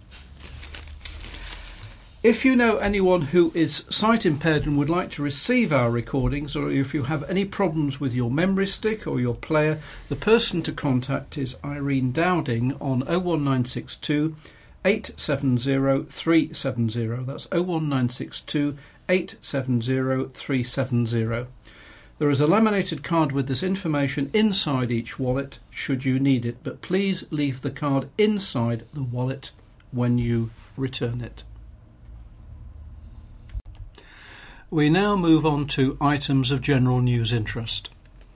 If you know anyone who is sight impaired and would like to receive our recordings, or if you have any problems with your memory stick or your player, the person to contact is Irene Dowding on oh one nine six two eight seven oh three seven oh. That's oh one nine six two eight seven oh three seven oh. There is a laminated card with this information inside each wallet should you need it, but please leave the card inside the wallet when you return it. We now move on to items of general news interest.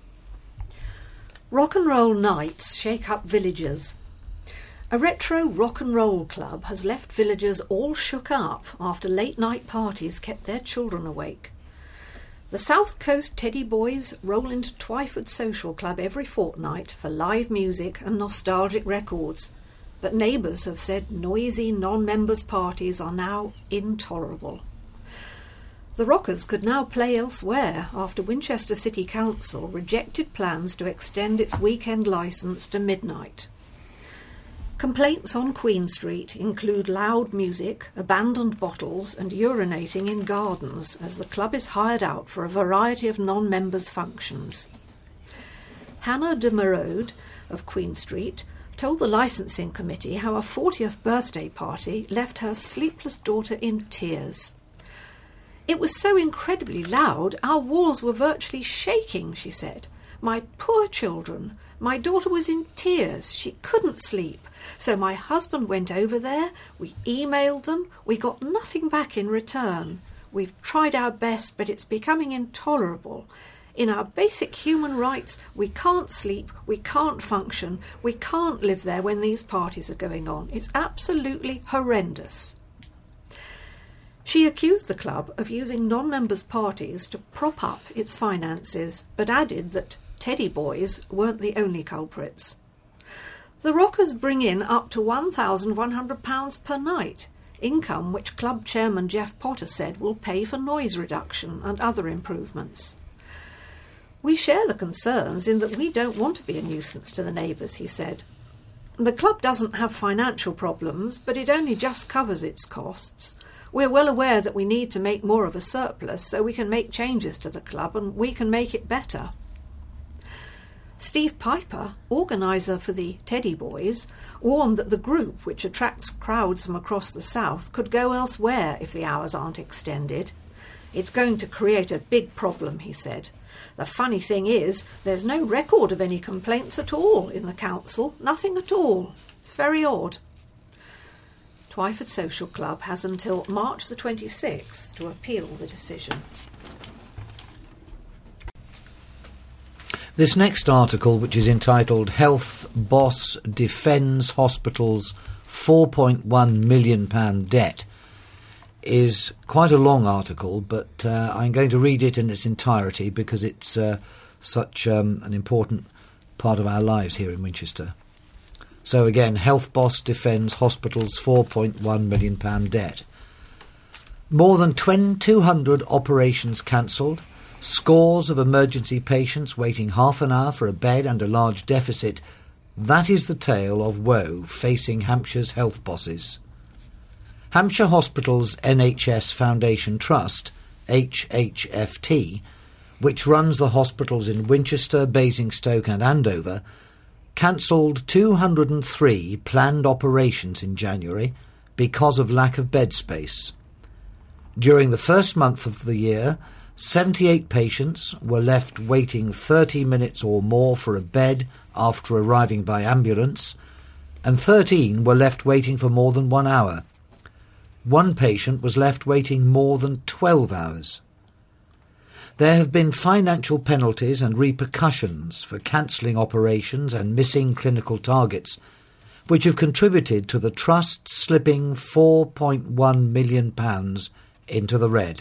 Rock and roll nights shake up villagers. A retro rock and roll club has left villagers all shook up after late night parties kept their children awake. The South Coast Teddy Boys roll into Twyford Social Club every fortnight for live music and nostalgic records, but neighbours have said noisy non-members parties are now intolerable. The Rockers could now play elsewhere after Winchester City Council rejected plans to extend its weekend licence to midnight. Complaints on Queen Street include loud music, abandoned bottles and urinating in gardens as the club is hired out for a variety of non-members' functions. Hannah de Merode of Queen Street told the licensing committee how a fortieth birthday party left her sleepless daughter in tears. It was so incredibly loud, our walls were virtually shaking, she said. My poor children. My daughter was in tears. She couldn't sleep. So my husband went over there. We emailed them. We got nothing back in return. We've tried our best, but it's becoming intolerable. In our basic human rights, we can't sleep, we can't function, we can't live there when these parties are going on. It's absolutely horrendous. She accused the club of using non-members' parties to prop up its finances, but added that Teddy Boys weren't the only culprits. The Rockers bring in up to one thousand one hundred pounds per night, income which club chairman Jeff Potter said will pay for noise reduction and other improvements. We share the concerns in that we don't want to be a nuisance to the neighbours, he said. The club doesn't have financial problems, but it only just covers its costs. We're well aware that we need to make more of a surplus so we can make changes to the club and we can make it better. Steve Piper, organiser for the Teddy Boys, warned that the group, which attracts crowds from across the south, could go elsewhere if the hours aren't extended. It's going to create a big problem, he said. The funny thing is, there's no record of any complaints at all in the council, nothing at all. It's very odd. Twyford Social Club has until March the twenty-sixth to appeal the decision. This next article, which is entitled Health Boss Defends Hospitals four point one million pounds Debt, is quite a long article, but uh, I'm going to read it in its entirety because it's uh, such um, an important part of our lives here in Winchester. So again, Health Boss Defends Hospitals four point one million pounds Debt. More than two hundred operations cancelled, scores of emergency patients waiting half an hour for a bed and a large deficit. That is the tale of woe facing Hampshire's health bosses. Hampshire Hospitals N H S Foundation Trust, H H F T, which runs the hospitals in Winchester, Basingstoke and Andover, cancelled two hundred three planned operations in January because of lack of bed space. During the first month of the year, seventy-eight patients were left waiting thirty minutes or more for a bed after arriving by ambulance, and thirteen were left waiting for more than one hour. One patient was left waiting more than twelve hours. There have been financial penalties and repercussions for cancelling operations and missing clinical targets, which have contributed to the Trust slipping four point one million pounds into the red.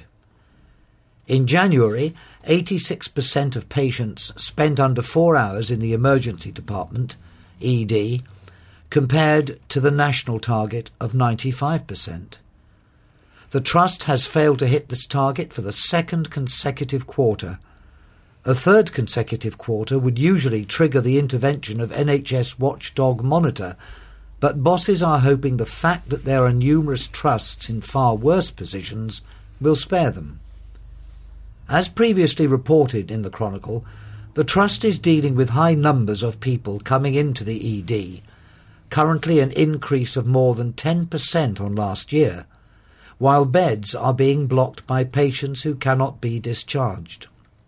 In January, eighty-six percent of patients spent under four hours in the emergency department, E D, compared to the national target of ninety-five percent. The Trust has failed to hit this target for the second consecutive quarter. A third consecutive quarter would usually trigger the intervention of N H S Watchdog Monitor, but bosses are hoping the fact that there are numerous trusts in far worse positions will spare them. As previously reported in the Chronicle, the Trust is dealing with high numbers of people coming into the E D, currently an increase of more than ten percent on last year, while beds are being blocked by patients who cannot be discharged.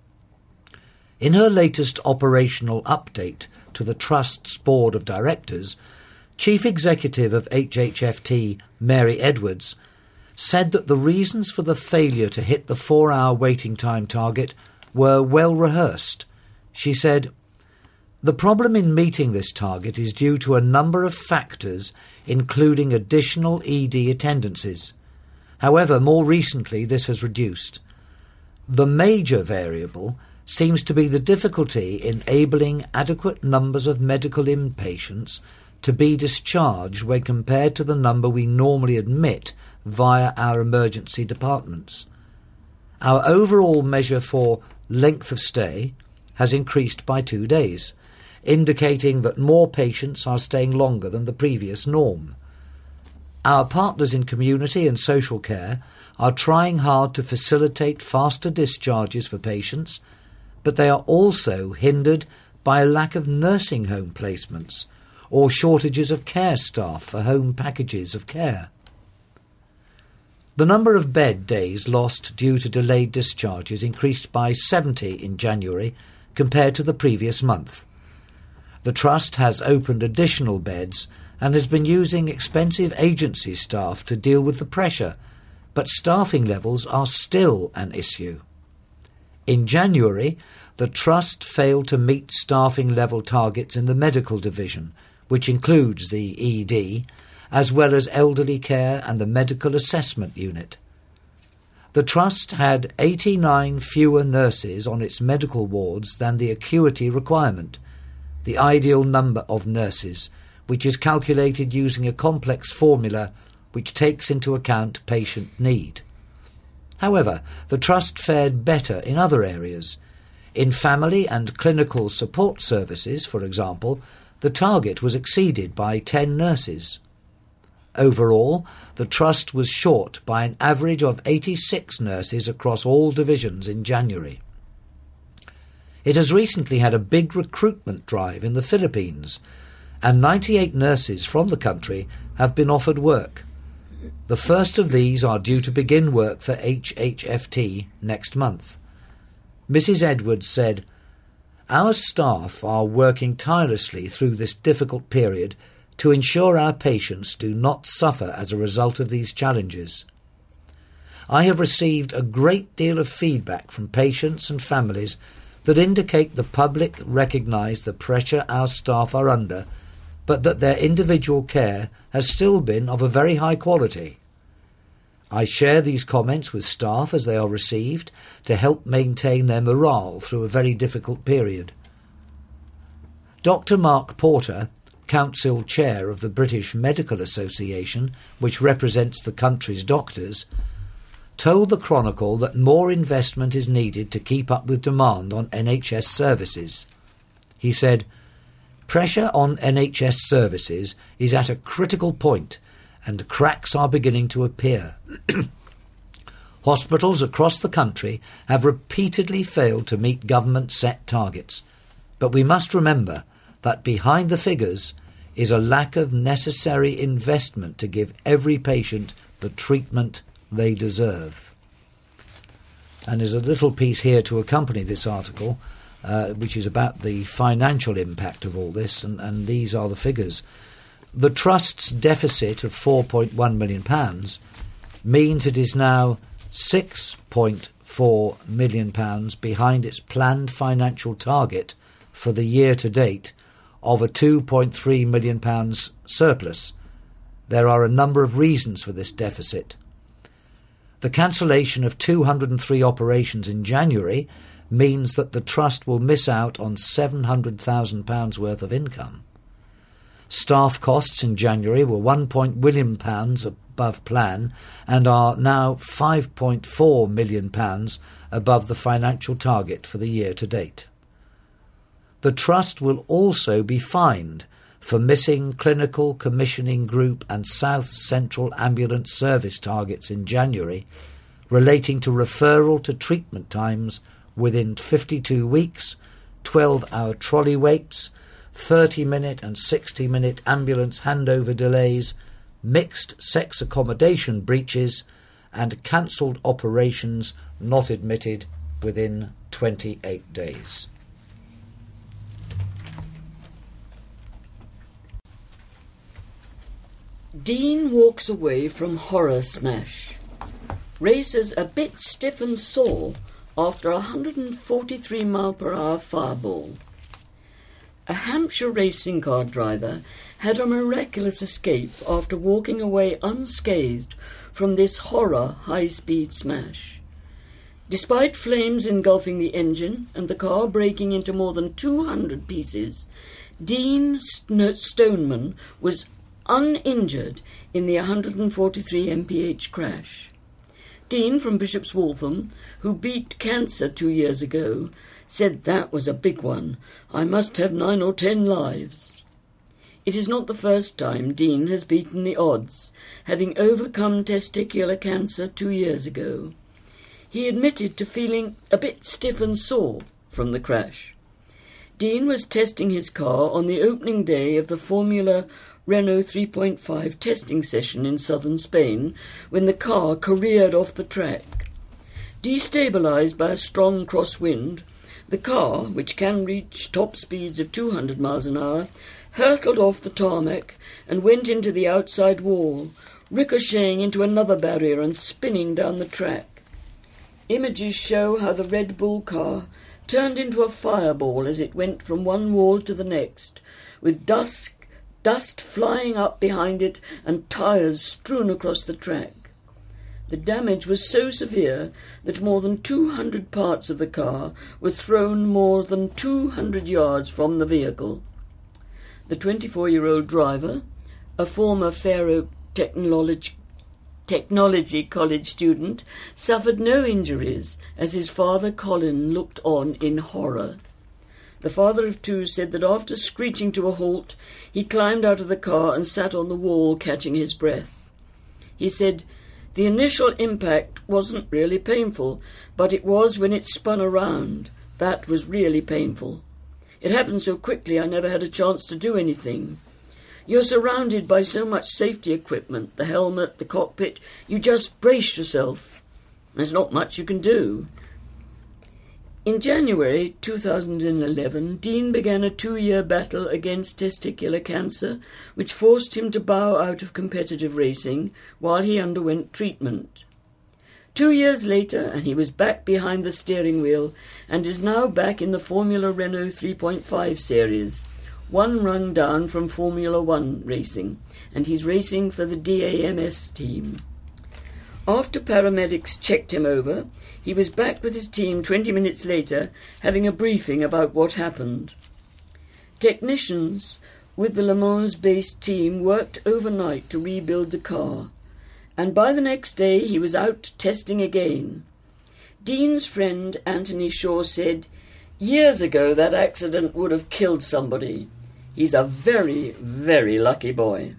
In her latest operational update to the Trust's Board of Directors, Chief Executive of H H F T, Mary Edwards, said that the reasons for the failure to hit the four-hour waiting time target were well rehearsed. She said, "The problem in meeting this target is due to a number of factors, including additional E D attendances. However, more recently this has reduced. The major variable seems to be the difficulty in enabling adequate numbers of medical inpatients to be discharged when compared to the number we normally admit via our emergency departments. Our overall measure for length of stay has increased by two days, indicating that more patients are staying longer than the previous norm. Our partners in community and social care are trying hard to facilitate faster discharges for patients, but they are also hindered by a lack of nursing home placements or shortages of care staff for home packages of care. The number of bed days lost due to delayed discharges increased by seventy in January compared to the previous month. The Trust has opened additional beds and has been using expensive agency staff to deal with the pressure, but staffing levels are still an issue. In January, the Trust failed to meet staffing level targets in the medical division, which includes the E D, as well as elderly care and the medical assessment unit. The Trust had eighty-nine fewer nurses on its medical wards than the acuity requirement, the ideal number of nurses, which is calculated using a complex formula which takes into account patient need. However, the Trust fared better in other areas. In family and clinical support services, for example, the target was exceeded by ten nurses. Overall, the Trust was short by an average of eighty-six nurses across all divisions in January. It has recently had a big recruitment drive in the Philippines, and ninety-eight nurses from the country have been offered work. The first of these are due to begin work for H H F T next month. Missus Edwards said, "Our staff are working tirelessly through this difficult period to ensure our patients do not suffer as a result of these challenges. I have received a great deal of feedback from patients and families that indicate the public recognise the pressure our staff are under, but that their individual care has still been of a very high quality. I share these comments with staff as they are received to help maintain their morale through a very difficult period." Doctor Mark Porter, Council Chair of the British Medical Association, which represents the country's doctors, told the Chronicle that more investment is needed to keep up with demand on N H S services. He said, "Pressure on N H S services is at a critical point and cracks are beginning to appear. Hospitals across the country have repeatedly failed to meet government-set targets, but we must remember that behind the figures is a lack of necessary investment to give every patient the treatment they deserve." And there's a little piece here to accompany this article, uh, which is about the financial impact of all this, and, and these are the figures. The Trust's deficit of four point one million pounds means it is now six point four million pounds behind its planned financial target for the year to date of a two point three million pounds surplus. There are a number of reasons for this deficit. The cancellation of two hundred three operations in January means that the Trust will miss out on seven hundred thousand pounds worth of income. Staff costs in January were one point one million pounds above plan and are now five point four million pounds above the financial target for the year to date. The Trust will also be fined for missing clinical commissioning group and South Central ambulance service targets in January relating to referral to treatment times within fifty-two weeks, twelve-hour trolley waits, thirty-minute and sixty-minute ambulance handover delays, mixed sex accommodation breaches, and cancelled operations not admitted within twenty-eight days. Dean walks away from horror smash. Races a bit stiff and sore after a one hundred forty-three mile per hour fireball. A Hampshire racing car driver had a miraculous escape after walking away unscathed from this horror high-speed smash. Despite flames engulfing the engine and the car breaking into more than two hundred pieces, Dean Stoneman was uninjured in the one hundred forty-three M P H crash. Dean from Bishop's Waltham, who beat cancer two years ago, said that was a big one. I must have nine or ten lives. It is not the first time Dean has beaten the odds, having overcome testicular cancer two years ago. He admitted to feeling a bit stiff and sore from the crash. Dean was testing his car on the opening day of the Formula Renault three point five testing session in southern Spain when the car careered off the track. Destabilised by a strong crosswind, the car, which can reach top speeds of two hundred miles an hour, hurtled off the tarmac and went into the outside wall, ricocheting into another barrier and spinning down the track. Images show how the Red Bull car turned into a fireball as it went from one wall to the next, with dust Dust flying up behind it and tyres strewn across the track. The damage was so severe that more than two hundred parts of the car were thrown more than two hundred yards from the vehicle. The twenty-four-year-old driver, a former Faro Technology, Technology College student, suffered no injuries as his father Colin looked on in horror. The father of two said that after screeching to a halt, he climbed out of the car and sat on the wall catching his breath. He said, "The initial impact wasn't really painful, but it was when it spun around. That was really painful. It happened so quickly I never had a chance to do anything. You're surrounded by so much safety equipment, the helmet, the cockpit, you just brace yourself. There's not much you can do. In January two thousand eleven, Dean began a two-year battle against testicular cancer, which forced him to bow out of competitive racing while he underwent treatment. Two years later, and he was back behind the steering wheel and is now back in the Formula Renault three point five series, one rung down from Formula One racing, and he's racing for the D A M S team. After paramedics checked him over, he was back with his team twenty minutes later, having a briefing about what happened. Technicians with the Le Mans-based team worked overnight to rebuild the car, and by the next day he was out testing again. Dean's friend Anthony Shaw said, "Years ago that accident would have killed somebody. He's a very, very lucky boy."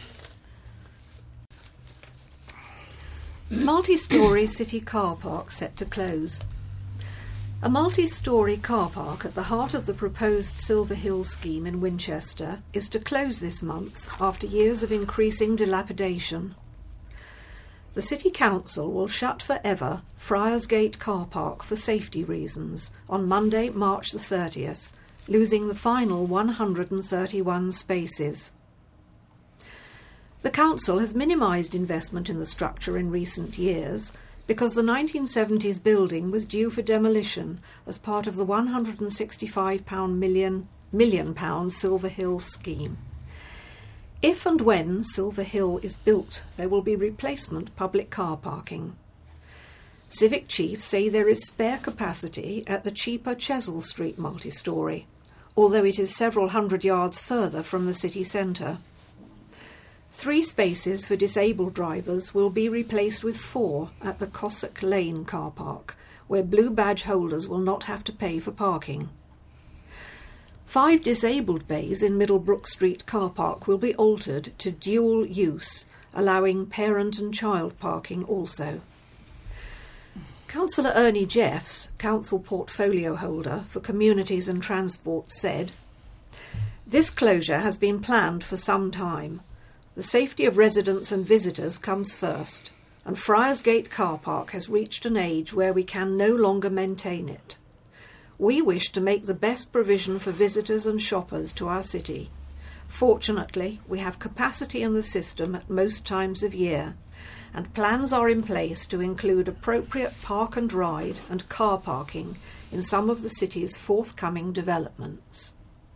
Multi-storey city car park set to close. A multi-storey car park at the heart of the proposed Silver Hill scheme in Winchester is to close this month after years of increasing dilapidation. The City Council will shut forever Friars Gate car park for safety reasons on Monday, March the thirtieth, losing the final one hundred thirty-one spaces. The Council has minimised investment in the structure in recent years because the nineteen seventies building was due for demolition as part of the one hundred sixty-five million pound Silver Hill scheme. If and when Silver Hill is built, there will be replacement public car parking. Civic chiefs say there is spare capacity at the cheaper Chesil Street multi-storey, although it is several hundred yards further from the city centre. Three spaces for disabled drivers will be replaced with four at the Cossack Lane car park, where blue badge holders will not have to pay for parking. Five disabled bays in Middlebrook Street car park will be altered to dual use, allowing parent and child parking also. Councillor Ernie Jeffs, council portfolio holder for communities and transport, said, "This closure has been planned for some time. The safety of residents and visitors comes first, and Friars Gate car park has reached an age where we can no longer maintain it. We wish to make the best provision for visitors and shoppers to our city. Fortunately, we have capacity in the system at most times of year, and plans are in place to include appropriate park and ride and car parking in some of the city's forthcoming developments."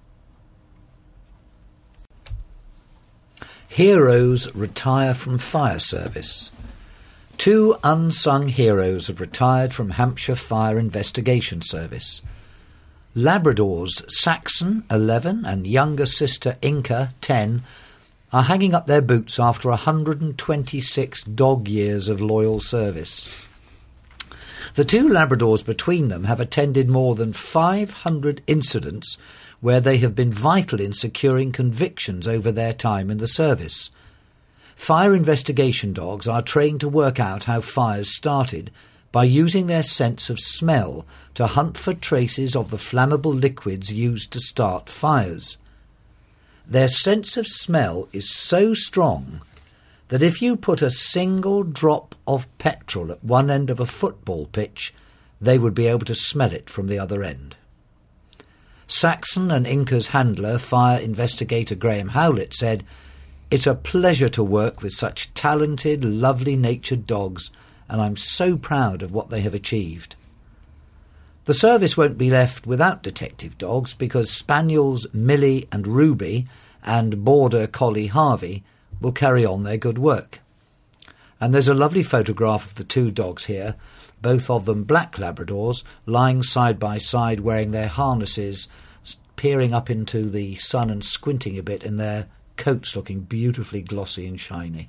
Heroes retire from fire service. Two unsung heroes have retired from Hampshire Fire Investigation Service. Labradors Saxon, eleven, and younger sister Inca, ten, are hanging up their boots after one hundred twenty-six dog years of loyal service. The two Labradors between them have attended more than five hundred incidents where they have been vital in securing convictions over their time in the service. Fire investigation dogs are trained to work out how fires started by using their sense of smell to hunt for traces of the flammable liquids used to start fires. Their sense of smell is so strong that if you put a single drop of petrol at one end of a football pitch, they would be able to smell it from the other end. Saxon and Inca's handler, fire investigator Graham Howlett, said, "It's a pleasure to work with such talented, lovely-natured dogs, and I'm so proud of what they have achieved." The service won't be left without detective dogs because Spaniels Millie and Ruby and Border Collie Harvey will carry on their good work. And there's a lovely photograph of the two dogs here, both of them black Labradors, lying side by side wearing their harnesses, peering up into the sun and squinting a bit, in their coats looking beautifully glossy and shiny.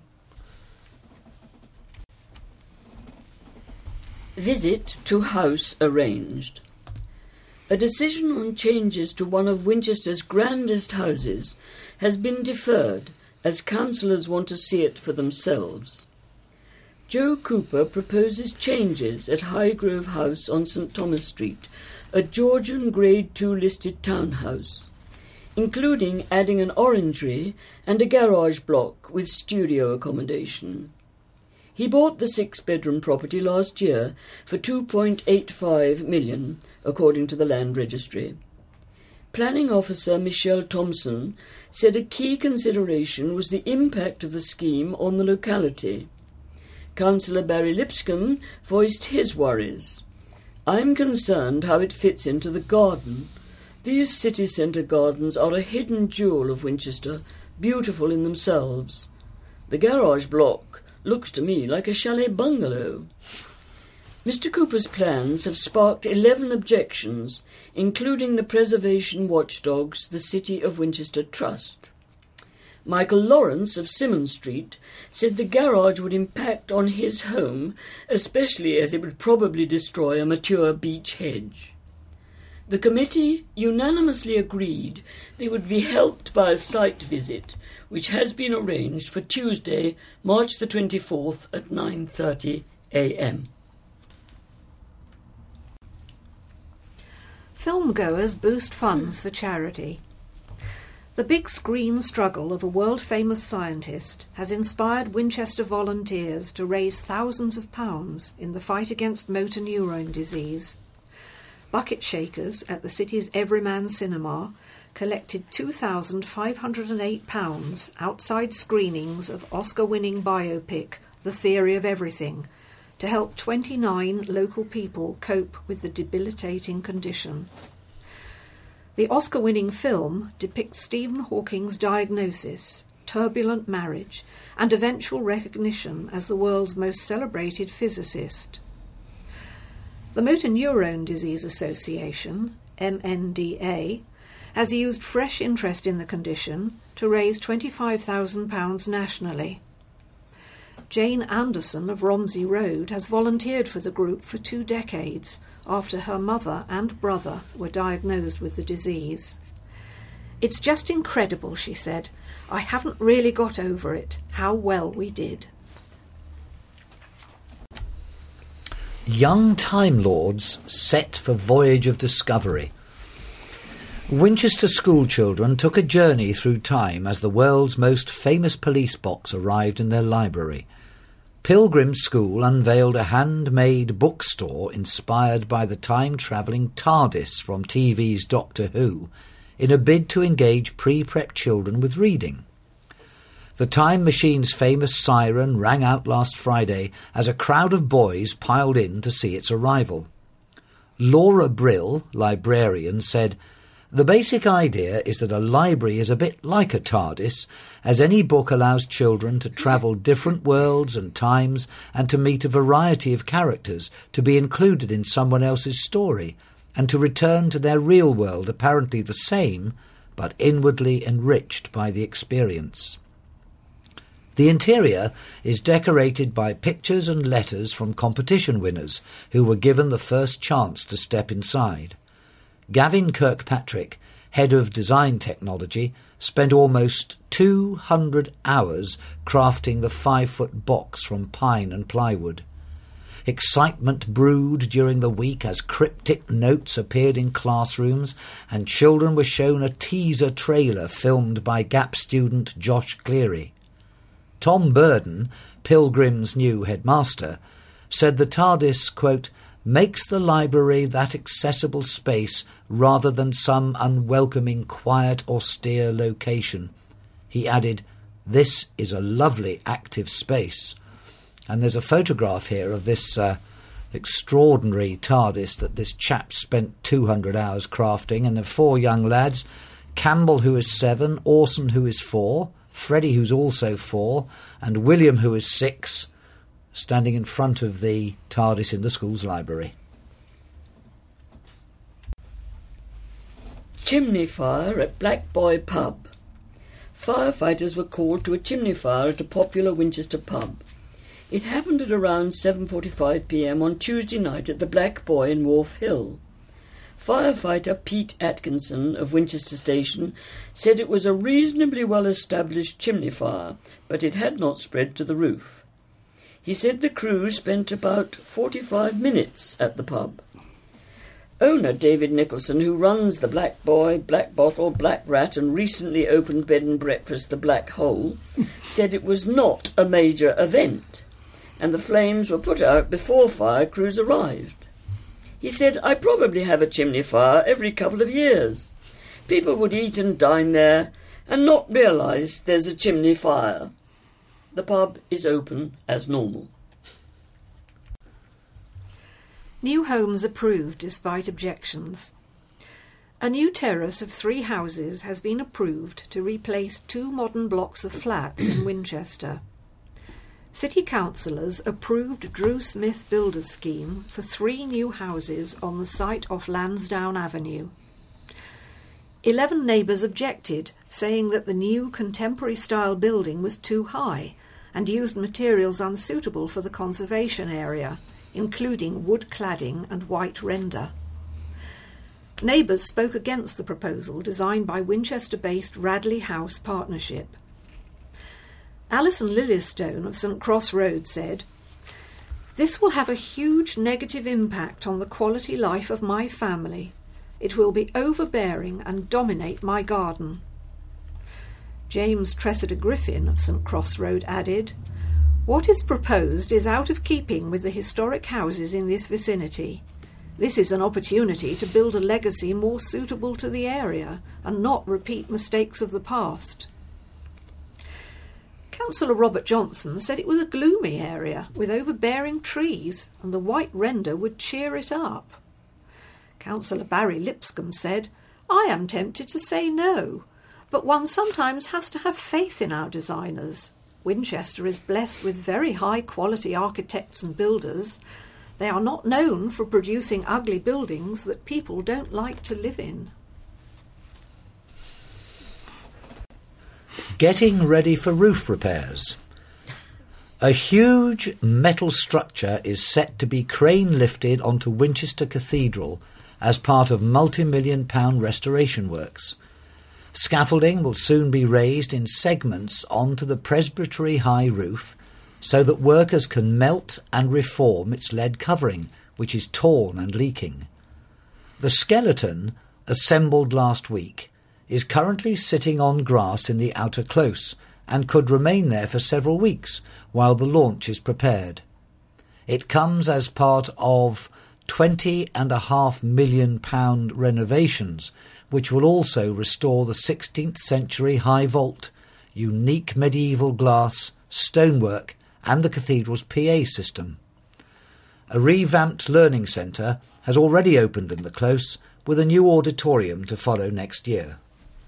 Visit to house arranged. A decision on changes to one of Winchester's grandest houses has been deferred as councillors want to see it for themselves. Joe Cooper proposes changes at Highgrove House on St Thomas Street, a Georgian Grade two listed townhouse, including adding an orangery and a garage block with studio accommodation. He bought the six-bedroom property last year for two point eight five million dollars, according to the Land Registry. Planning officer Michelle Thompson said a key consideration was the impact of the scheme on the locality. Councillor Barry Lipscomb voiced his worries. "I'm concerned how it fits into the garden. These city centre gardens are a hidden jewel of Winchester, beautiful in themselves. The garage block looks to me like a chalet bungalow." Mister Cooper's plans have sparked eleven objections, including the preservation watchdogs, the City of Winchester Trust. Michael Lawrence of Symonds Street said the garage would impact on his home, especially as it would probably destroy a mature beech hedge. The committee unanimously agreed they would be helped by a site visit, which has been arranged for Tuesday, March the twenty-fourth at nine thirty a m. Filmgoers boost funds for charity. The big screen struggle of a world-famous scientist has inspired Winchester volunteers to raise thousands of pounds in the fight against motor neurone disease. Bucket shakers at the city's Everyman Cinema collected two thousand five hundred eight pounds outside screenings of Oscar-winning biopic The Theory of Everything to help twenty-nine local people cope with the debilitating condition. The Oscar-winning film depicts Stephen Hawking's diagnosis, turbulent marriage, and eventual recognition as the world's most celebrated physicist. The Motor Neurone Disease Association, M N D A, has used fresh interest in the condition to raise twenty-five thousand pounds nationally. Jane Anderson of Romsey Road has volunteered for the group for two decades after her mother and brother were diagnosed with the disease. "It's just incredible," she said. "I haven't really got over it, how well we did." Young Time Lords set for voyage of discovery. Winchester schoolchildren took a journey through time as the world's most famous police box arrived in their library. Pilgrim School unveiled a handmade bookstore inspired by the time-travelling TARDIS from T V's Doctor Who in a bid to engage pre-prep children with reading. The Time Machine's famous siren rang out last Friday as a crowd of boys piled in to see its arrival. Laura Brill, librarian, said, "The basic idea is that a library is a bit like a TARDIS, as any book allows children to travel different worlds and times and to meet a variety of characters, to be included in someone else's story, and to return to their real world apparently the same, but inwardly enriched by the experience." The interior is decorated by pictures and letters from competition winners who were given the first chance to step inside. Gavin Kirkpatrick, head of design technology, spent almost two hundred hours crafting the five-foot box from pine and plywood. Excitement brewed during the week as cryptic notes appeared in classrooms and children were shown a teaser trailer filmed by Gap student Josh Cleary. Tom Burden, Pilgrim's new headmaster, said the TARDIS, quote, "makes the library that accessible space rather than some unwelcoming, quiet, austere location." He added, "This is a lovely active space." And there's a photograph here of this uh, extraordinary TARDIS that this chap spent two hundred hours crafting, and the four young lads, Campbell, who is seven, Orson, who is four, Freddie, who's also four, and William, who is six, standing in front of the TARDIS in the school's library. Chimney fire at Black Boy pub. Firefighters were called to a chimney fire at a popular Winchester pub. It happened at around seven forty-five p m on Tuesday night at the Black Boy in Wharf Hill. Firefighter Pete Atkinson of Winchester Station said it was a reasonably well-established chimney fire, but it had not spread to the roof. He said the crew spent about forty-five minutes at the pub. Owner David Nicholson, who runs the Black Boy, Black Bottle, Black Rat and recently opened bed and breakfast The Black Hole, said it was not a major event, and the flames were put out before fire crews arrived. He said, "I probably have a chimney fire every couple of years. People would eat and dine there and not realise there's a chimney fire. The pub is open as normal." New homes approved despite objections. A new terrace of three houses has been approved to replace two modern blocks of flats in Winchester. City councillors approved Drew Smith Builders Scheme for three new houses on the site off Lansdowne Avenue. Eleven neighbours objected, saying that the new contemporary-style building was too high and used materials unsuitable for the conservation area, including wood cladding and white render. Neighbours spoke against the proposal designed by Winchester-based Radley House Partnership. Alison Lillistone of St Cross Road said, "This will have a huge negative impact on the quality life of my family. It will be overbearing and dominate my garden." James Tressida Griffin of St Cross Road added, "What is proposed is out of keeping with the historic houses in this vicinity. This is an opportunity to build a legacy more suitable to the area and not repeat mistakes of the past." Councillor Robert Johnson said it was a gloomy area with overbearing trees and the white render would cheer it up. Councillor Barry Lipscomb said, "I am tempted to say no, but one sometimes has to have faith in our designers. Winchester is blessed with very high-quality architects and builders. They are not known for producing ugly buildings that people don't like to live in." Getting ready for roof repairs. A huge metal structure is set to be crane lifted onto Winchester Cathedral as part of multi-million pound restoration works. Scaffolding will soon be raised in segments onto the presbytery high roof so that workers can melt and reform its lead covering, which is torn and leaking. The skeleton, assembled last week, is currently sitting on grass in the outer close and could remain there for several weeks while the launch is prepared. It comes as part of twenty and a half million pound renovations, which will also restore the sixteenth century high vault, unique medieval glass, stonework and the cathedral's P A system. A revamped learning centre has already opened in the close, with a new auditorium to follow next year.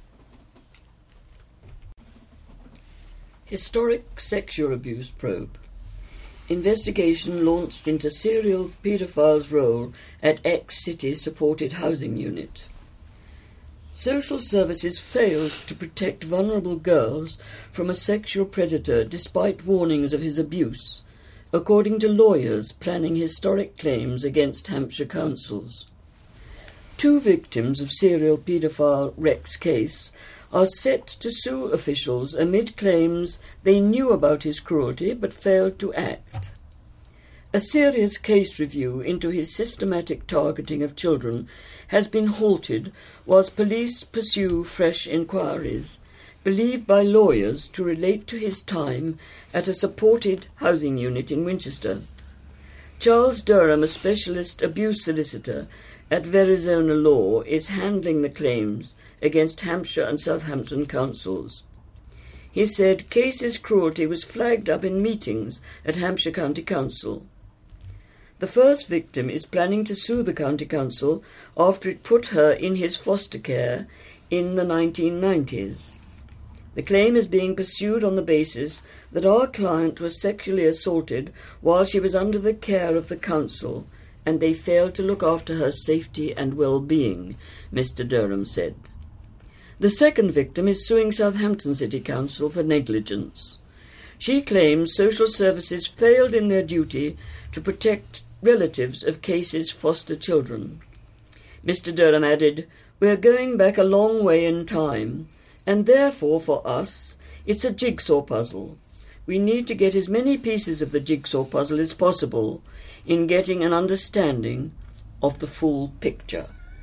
Historic sexual abuse probe. Investigation launched into serial paedophile's role at ex-city supported housing unit. Social services failed to protect vulnerable girls from a sexual predator despite warnings of his abuse, according to lawyers planning historic claims against Hampshire councils. Two victims of serial paedophile Rex Case are set to sue officials amid claims they knew about his cruelty but failed to act. A serious case review into his systematic targeting of children has been halted whilst police pursue fresh inquiries, believed by lawyers to relate to his time at a supported housing unit in Winchester. Charles Durham, a specialist abuse solicitor at Verizona Law, is handling the claims against Hampshire and Southampton councils. He said Case's cruelty was flagged up in meetings at Hampshire County Council. The first victim is planning to sue the County Council after it put her in his foster care in the nineteen nineties. The claim is being pursued on the basis that our client was sexually assaulted while she was under the care of the council and they failed to look after her safety and well-being, Mister Durham said. The second victim is suing Southampton City Council for negligence. She claims social services failed in their duty to protect relatives of Case's foster children. Mister Durham added, "We're going back a long way in time, and therefore for us it's a jigsaw puzzle. we need to get as many pieces of the jigsaw puzzle as possible in getting an understanding of the full picture.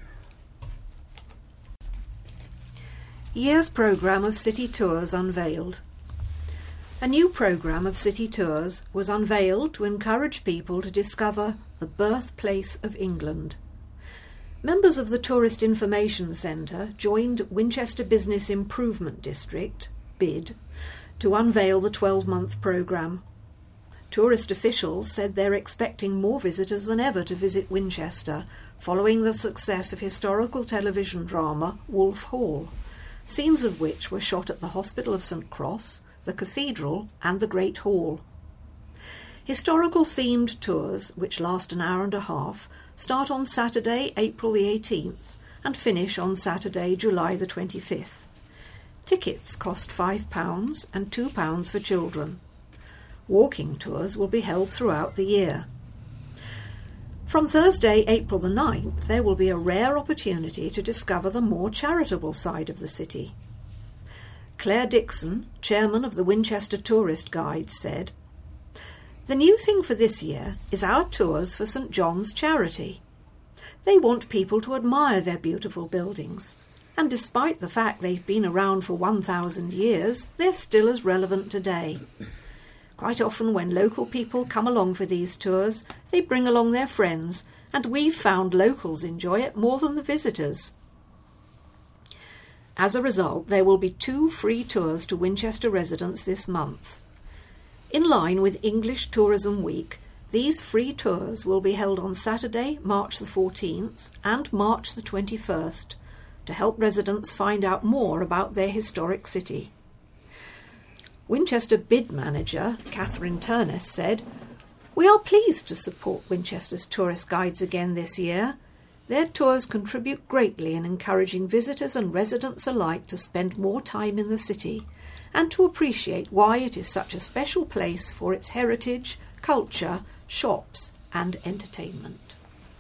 Year's programme of city tours unveiled. A new programme of city tours was unveiled to encourage people to discover the birthplace of England. Members of the Tourist Information Centre joined Winchester Business Improvement District, B I D, to unveil the twelve-month programme. Tourist officials said they're expecting more visitors than ever to visit Winchester, following the success of historical television drama Wolf Hall, scenes of which were shot at the Hospital of St Cross, the Cathedral and the Great Hall. Historical-themed tours, which last an hour and a half, start on Saturday, April the eighteenth, and finish on Saturday, July the twenty-fifth. Tickets cost five pounds and two pounds for children. Walking tours will be held throughout the year. From Thursday, April the ninth, there will be a rare opportunity to discover the more charitable side of the city. Claire Dixon, chairman of the Winchester Tourist Guides, said, "The new thing for this year is our tours for St John's Charity. They want people to admire their beautiful buildings, and despite the fact they've been around for one thousand years, they're still as relevant today. Quite often when local people come along for these tours, they bring along their friends, and we've found locals enjoy it more than the visitors." As a result, there will be two free tours to Winchester residents this month. In line with English Tourism Week, these free tours will be held on Saturday, March the fourteenth and March the twenty-first, to help residents find out more about their historic city. Winchester bid manager Catherine Turness said, "We are pleased to support Winchester's tourist guides again this year. Their tours contribute greatly in encouraging visitors and residents alike to spend more time in the city and to appreciate why it is such a special place for its heritage, culture, shops and entertainment."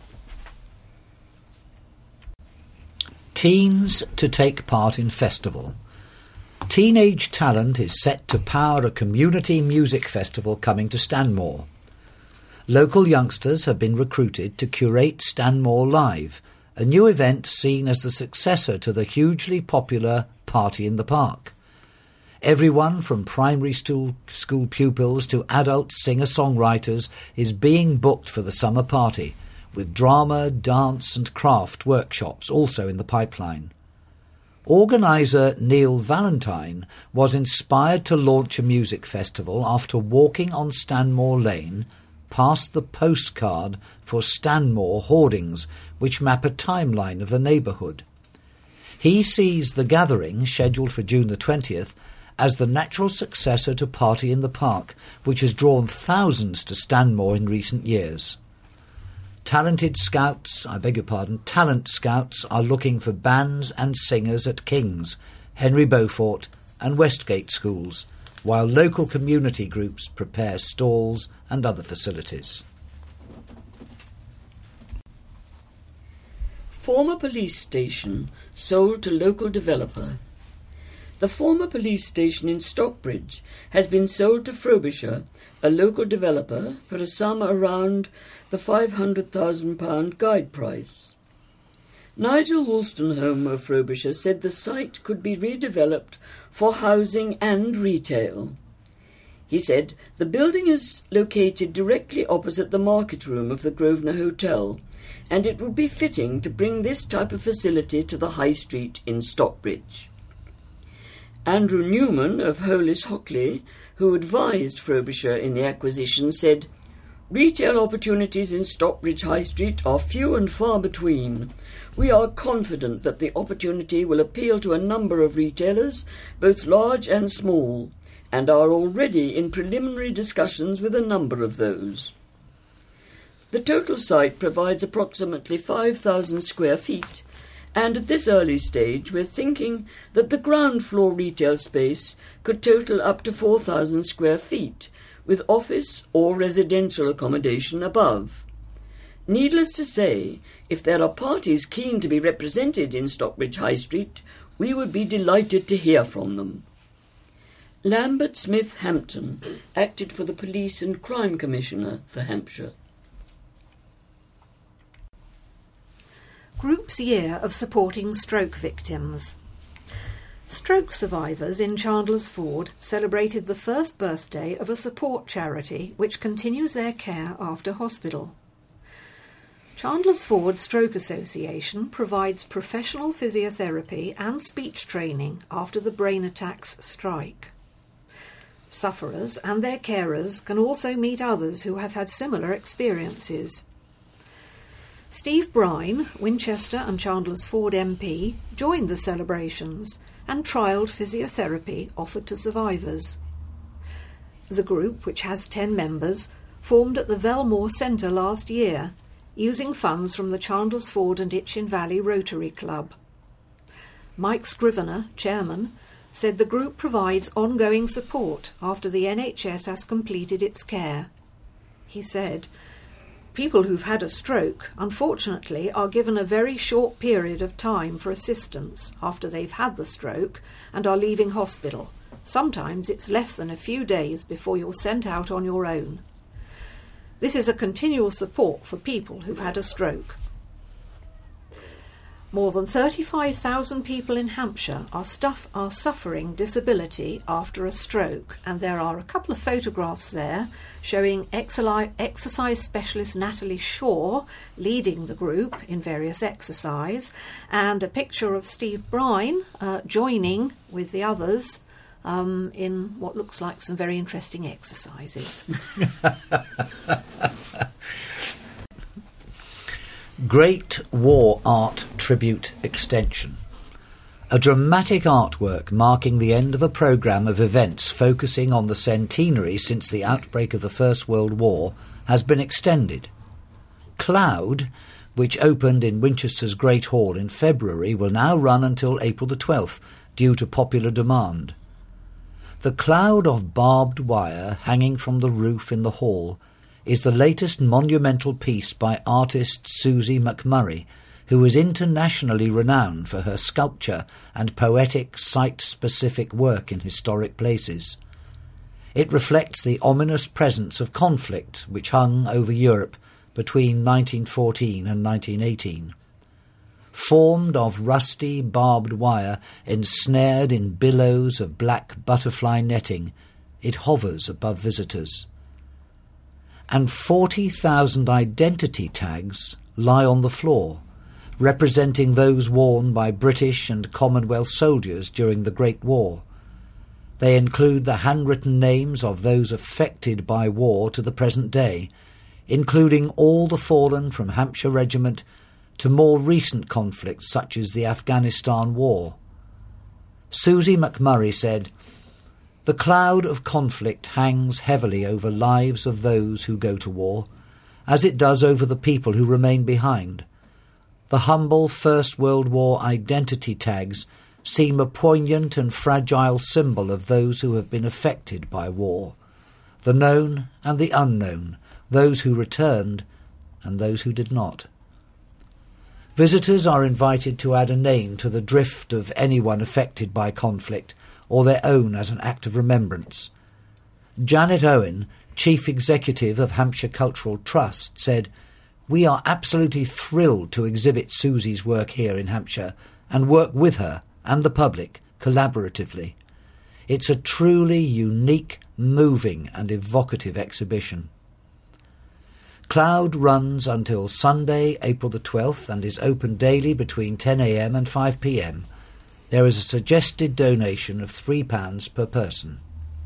Teens to take part in festival. Teenage talent is set to power a community music festival coming to Stanmore. Local youngsters have been recruited to curate Stanmore Live, a new event seen as the successor to the hugely popular Party in the Park. Everyone from primary school, school pupils to adult singer-songwriters is being booked for the summer party, with drama, dance and craft workshops also in the pipeline. Organiser Neil Valentine was inspired to launch a music festival after walking on Stanmore Lane past the postcard for Stanmore hoardings which map a timeline of the neighbourhood. He sees the gathering, scheduled for June the twentieth, as the natural successor to Party in the Park, which has drawn thousands to Stanmore in recent years. Talented scouts, I beg your pardon, talent scouts are looking for bands and singers at King's, Henry Beaufort and Westgate schools, while local community groups prepare stalls and other facilities. Former police station sold to local developer. The former police station in Stockbridge has been sold to Frobisher, a local developer, for a sum around the five hundred thousand pounds guide price. Nigel Wolstenholme of Frobisher said the site could be redeveloped for housing and retail. He said the building is located directly opposite the market room of the Grosvenor Hotel, and it would be fitting to bring this type of facility to the High Street in Stockbridge. Andrew Newman of Hollis Hockley, who advised Frobisher in the acquisition, said, "Retail opportunities in Stockbridge High Street are few and far between. We are confident that the opportunity will appeal to a number of retailers, both large and small, and are already in preliminary discussions with a number of those." The total site provides approximately five thousand square feet, and at this early stage we're thinking that the ground floor retail space could total up to four thousand square feet, with office or residential accommodation above. Needless to say, if there are parties keen to be represented in Stockbridge High Street, we would be delighted to hear from them. Lambert Smith Hampton acted for the Police and Crime Commissioner for Hampshire. Group's year of supporting stroke victims. Stroke survivors in Chandler's Ford celebrated the first birthday of a support charity which continues their care after hospital. Chandler's Ford Stroke Association provides professional physiotherapy and speech training after the brain attacks strike. Sufferers and their carers can also meet others who have had similar experiences. Steve Brine, Winchester and Chandler's Ford M P, joined the celebrations and trialled physiotherapy offered to survivors. The group, which has ten members, formed at the Velmore Centre last year, using funds from the Chandler's Ford and Itchen Valley Rotary Club. Mike Scrivener, chairman, said the group provides ongoing support after the N H S has completed its care. He said, "People who've had a stroke, unfortunately, are given a very short period of time for assistance after they've had the stroke and are leaving hospital. Sometimes it's less than a few days before you're sent out on your own. This is a continual support for people who've had a stroke." More than thirty-five thousand people in Hampshire are, stuff, are suffering disability after a stroke, and there are a couple of photographs there showing exercise specialist Natalie Shaw leading the group in various exercise, and a picture of Steve Brine uh, joining with the others um, in what looks like some very interesting exercises. Great War Art Tribute Extension. A dramatic artwork marking the end of a programme of events focusing on the centenary since the outbreak of the First World War has been extended. Cloud, which opened in Winchester's Great Hall in February, will now run until April the twelfth due to popular demand. The cloud of barbed wire hanging from the roof in the hall is the latest monumental piece by artist Susie McMurray, who is internationally renowned for her sculpture and poetic site-specific work in historic places. It reflects the ominous presence of conflict which hung over Europe between nineteen fourteen and nineteen eighteen. Formed of rusty barbed wire ensnared in billows of black butterfly netting, it hovers above visitors. And forty thousand identity tags lie on the floor, representing those worn by British and Commonwealth soldiers during the Great War. They include the handwritten names of those affected by war to the present day, including all the fallen from Hampshire Regiment to more recent conflicts such as the Afghanistan War. Susie McMurray said, "The cloud of conflict hangs heavily over lives of those who go to war, as it does over the people who remain behind. The humble First World War identity tags seem a poignant and fragile symbol of those who have been affected by war, the known and the unknown, those who returned and those who did not." Visitors are invited to add a name to the drift of anyone affected by conflict, or their own as an act of remembrance. Janet Owen, Chief Executive of Hampshire Cultural Trust, said, "We are absolutely thrilled to exhibit Susie's work here in Hampshire and work with her and the public collaboratively. It's a truly unique, moving and evocative exhibition." Cloud runs until Sunday, April the twelfth, and is open daily between ten a m and five p m. There is a suggested donation of three pounds per person.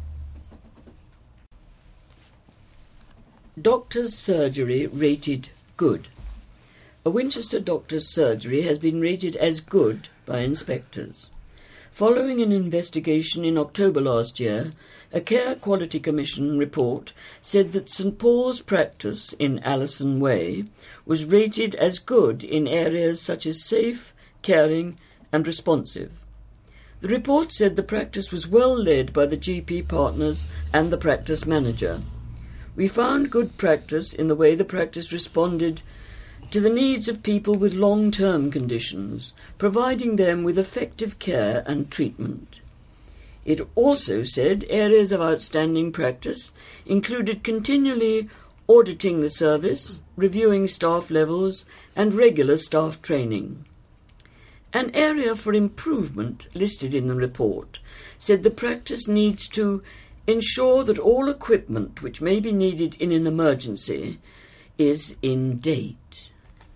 Doctor's surgery rated good. A Winchester doctor's surgery has been rated as good by inspectors. Following an investigation in October last year, a Care Quality Commission report said that St Paul's practice in Allison Way was rated as good in areas such as safe, caring and responsive. The report said the practice was well led by the G P partners and the practice manager. We found good practice in the way the practice responded to the needs of people with long-term conditions, providing them with effective care and treatment. It also said areas of outstanding practice included continually auditing the service, reviewing staff levels, and regular staff training. An area for improvement listed in the report said the practice needs to ensure that all equipment which may be needed in an emergency is in date.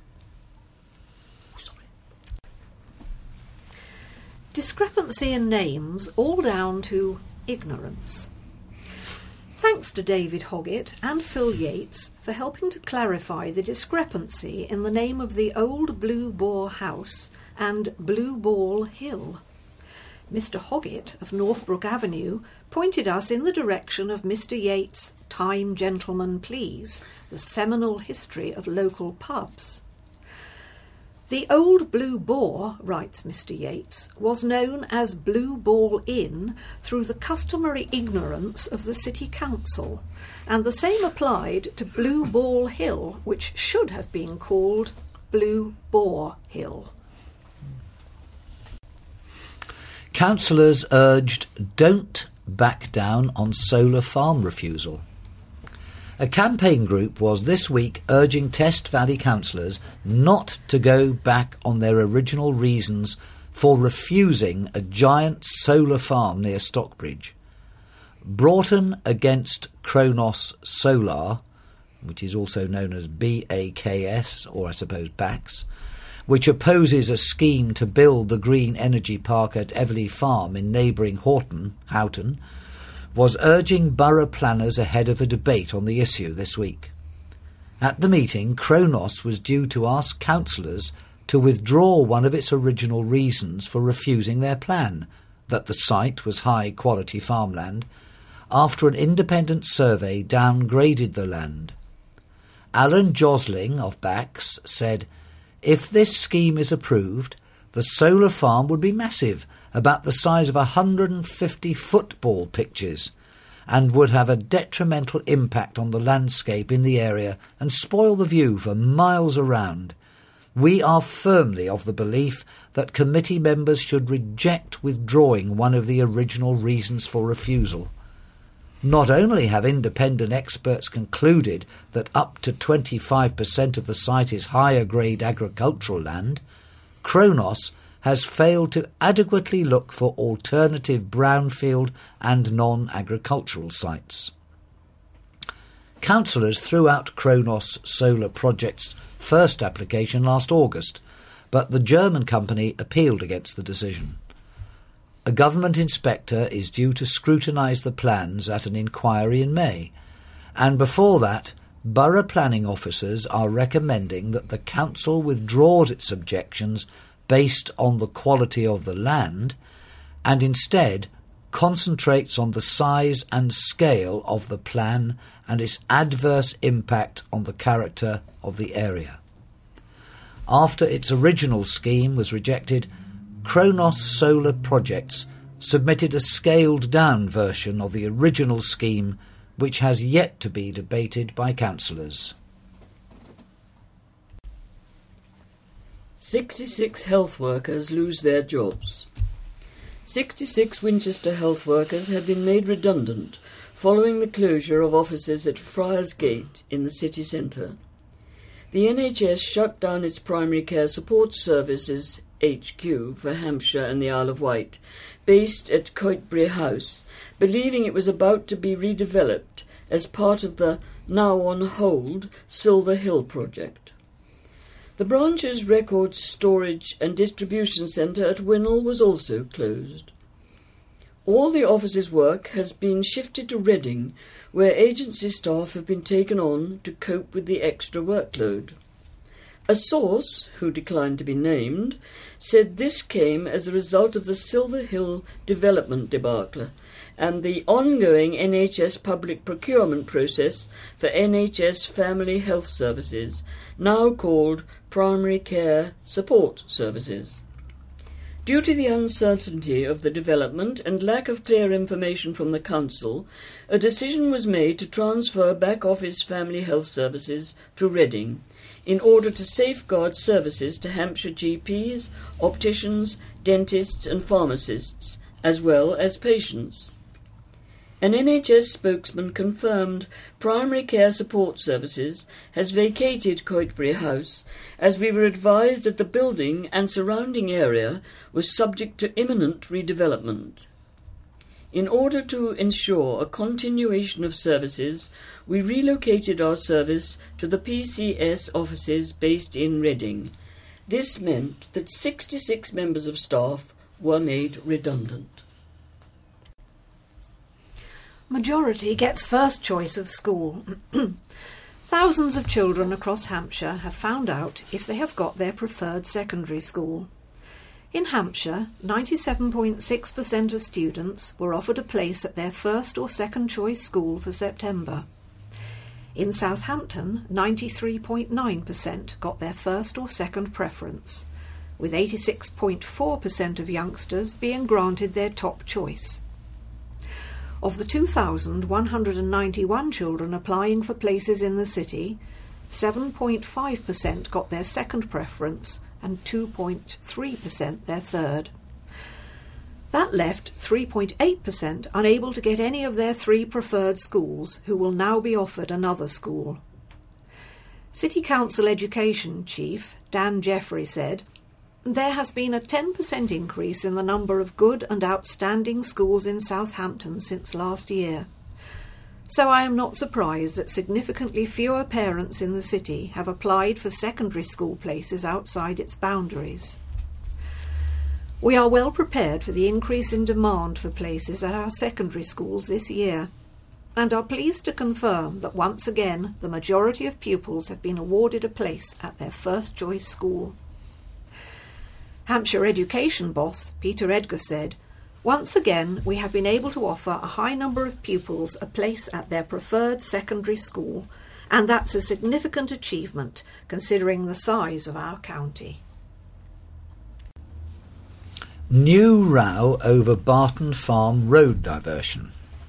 Sorry. Discrepancy in names, all down to ignorance. Thanks to David Hoggett and Phil Yates for helping to clarify the discrepancy in the name of the Old Blue Boar House and Blue Ball Hill. Mister Hoggett of Northbrook Avenue pointed us in the direction of Mister Yates' Time, Gentlemen, Please, the seminal history of local pubs. The Old Blue Boar, writes Mister Yates, was known as Blue Ball Inn through the customary ignorance of the City Council, and the same applied to Blue Ball Hill, which should have been called Blue Boar Hill. Councillors urged don't back down on solar farm refusal. A campaign group was this week urging Test Valley councillors not to go back on their original reasons for refusing a giant solar farm near Stockbridge. Broughton against Kronos Solar, which is also known as B A K S, or I suppose BACS, which opposes a scheme to build the green energy park at Everley Farm in neighbouring Horton, Houghton, was urging borough planners ahead of a debate on the issue this week. At the meeting, Kronos was due to ask councillors to withdraw one of its original reasons for refusing their plan, that the site was high-quality farmland, after an independent survey downgraded the land. Alan Josling of BACS said, "If this scheme is approved, the solar farm would be massive, about the size of one hundred fifty football pitches, and would have a detrimental impact on the landscape in the area and spoil the view for miles around. We are firmly of the belief that committee members should reject withdrawing one of the original reasons for refusal. Not only have independent experts concluded that up to twenty-five percent of the site is higher-grade agricultural land, Kronos has failed to adequately look for alternative brownfield and non-agricultural sites." Councillors threw out Kronos Solar Project's first application last August, but the German company appealed against the decision. A government inspector is due to scrutinise the plans at an inquiry in May, and before that, borough planning officers are recommending that the council withdraws its objections based on the quality of the land and instead concentrates on the size and scale of the plan and its adverse impact on the character of the area. After its original scheme was rejected, Kronos Solar Projects submitted a scaled-down version of the original scheme, which has yet to be debated by councillors. sixty-six health workers lose their jobs. sixty-six Winchester health workers have been made redundant following the closure of offices at Friars Gate in the city centre. The N H S shut down its primary care support services H Q for Hampshire and the Isle of Wight, based at Coitbury House, believing it was about to be redeveloped as part of the now on hold Silver Hill project. The branch's records storage and distribution centre at Winnell was also closed. All the office's work has been shifted to Reading, where agency staff have been taken on to cope with the extra workload. A source, who declined to be named, said this came as a result of the Silver Hill development debacle and the ongoing N H S public procurement process for N H S family health services, now called Primary Care Support Services. Due to the uncertainty of the development and lack of clear information from the Council, a decision was made to transfer back-office family health services to Reading in order to safeguard services to Hampshire G Ps, opticians, dentists and pharmacists, as well as patients. An N H S spokesman confirmed Primary Care Support Services has vacated Coitbury House as we were advised that the building and surrounding area was subject to imminent redevelopment. In order to ensure a continuation of services, we relocated our service to the P C S offices based in Reading. This meant that sixty-six members of staff were made redundant. Majority gets first choice of school. Thousands of children across Hampshire have found out if they have got their preferred secondary school. In Hampshire, ninety-seven point six percent of students were offered a place at their first or second choice school for September. In Southampton, ninety-three point nine percent got their first or second preference, with eighty-six point four percent of youngsters being granted their top choice. Of the two thousand one hundred ninety-one children applying for places in the city, seven point five percent got their second preference and two point three percent their third. That left three point eight percent unable to get any of their three preferred schools, who will now be offered another school. City Council Education Chief Dan Jeffrey said, "There has been a ten percent increase in the number of good and outstanding schools in Southampton since last year. So I am not surprised that significantly fewer parents in the city have applied for secondary school places outside its boundaries. We are well prepared for the increase in demand for places at our secondary schools this year, and are pleased to confirm that once again the majority of pupils have been awarded a place at their first choice school." Hampshire education boss Peter Edgar said, "Once again we have been able to offer a high number of pupils a place at their preferred secondary school, and that's a significant achievement considering the size of our county." New row over Barton Farm road diversion.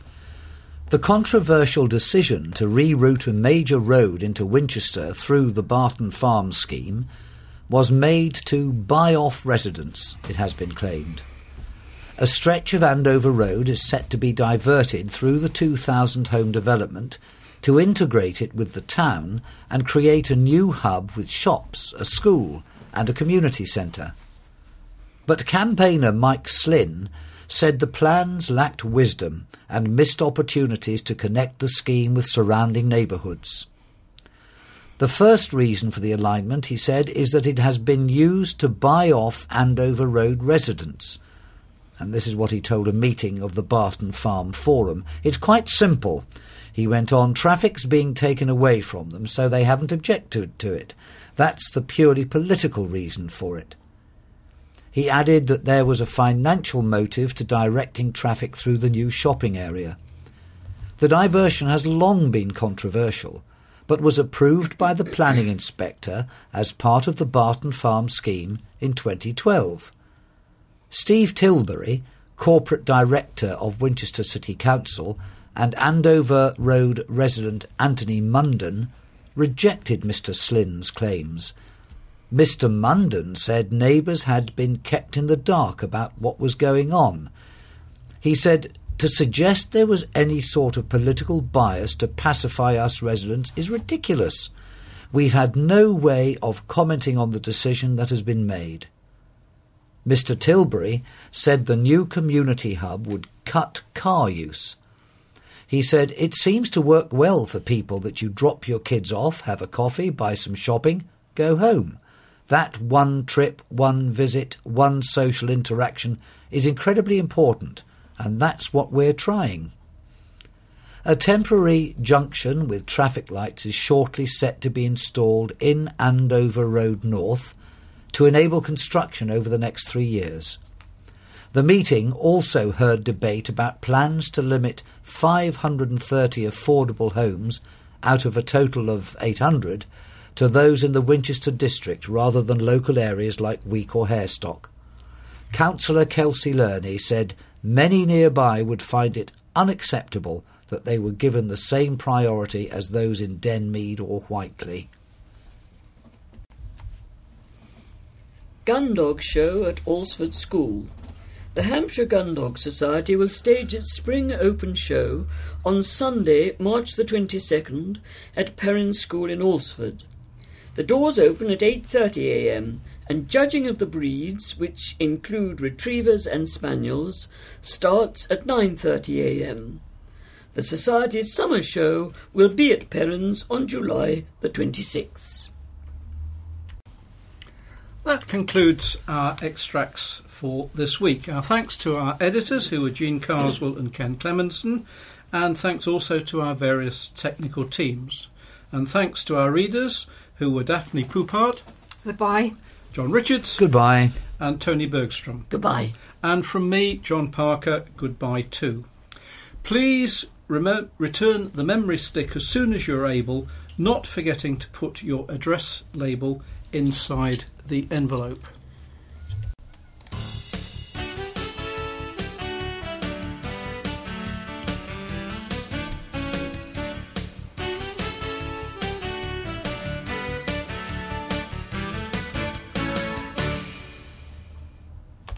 The controversial decision to reroute a major road into Winchester through the Barton Farm scheme was made to buy off residents, it has been claimed. A stretch of Andover Road is set to be diverted through the two thousand home development to integrate it with the town and create a new hub with shops, a school and a community centre. But campaigner Mike Slynn said the plans lacked wisdom and missed opportunities to connect the scheme with surrounding neighbourhoods. The first reason for the alignment, he said, is that it has been used to buy off Andover Road residents. And this is what he told a meeting of the Barton Farm Forum. "It's quite simple," he went on. "Traffic's being taken away from them, so they haven't objected to it. That's the purely political reason for it." He added that there was a financial motive to directing traffic through the new shopping area. The diversion has long been controversial, but was approved by the planning inspector as part of the Barton Farm scheme in twenty twelve. Steve Tilbury, corporate director of Winchester City Council, and Andover Road resident Anthony Munden rejected Mister Slynn's claims. Mister Munden said neighbours had been kept in the dark about what was going on. He said, "To suggest there was any sort of political bias to pacify us residents is ridiculous. We've had no way of commenting on the decision that has been made." Mister Tilbury said the new community hub would cut car use. He said, "It seems to work well for people that you drop your kids off, have a coffee, buy some shopping, go home. That one trip, one visit, one social interaction is incredibly important, and that's what we're trying." A temporary junction with traffic lights is shortly set to be installed in Andover Road North to enable construction over the next three years. The meeting also heard debate about plans to limit five hundred thirty affordable homes out of a total of eight hundred to those in the Winchester district rather than local areas like Week or Harestock. Councillor Kelsey Lerney said many nearby would find it unacceptable that they were given the same priority as those in Denmead or Whiteley. Gun dog show at Alresford School. The Hampshire Gun Dog Society will stage its spring open show on Sunday, March the twenty-second, at Perrin School in Alresford. The doors open at eight thirty a m, and judging of the breeds, which include retrievers and spaniels, starts at nine thirty a m. The Society's summer show will be at Perrins on July the twenty-sixth. That concludes our extracts for this week. Our thanks to our editors, who are Jean Carswell and Ken Clemenson, and thanks also to our various technical teams. And thanks to our readers, who were Daphne Poupart. Goodbye. John Richards. Goodbye. And Tony Bergstrom. Goodbye. And from me, John Parker, goodbye too. Please remo- return the memory stick as soon as you're able, not forgetting to put your address label inside the envelope.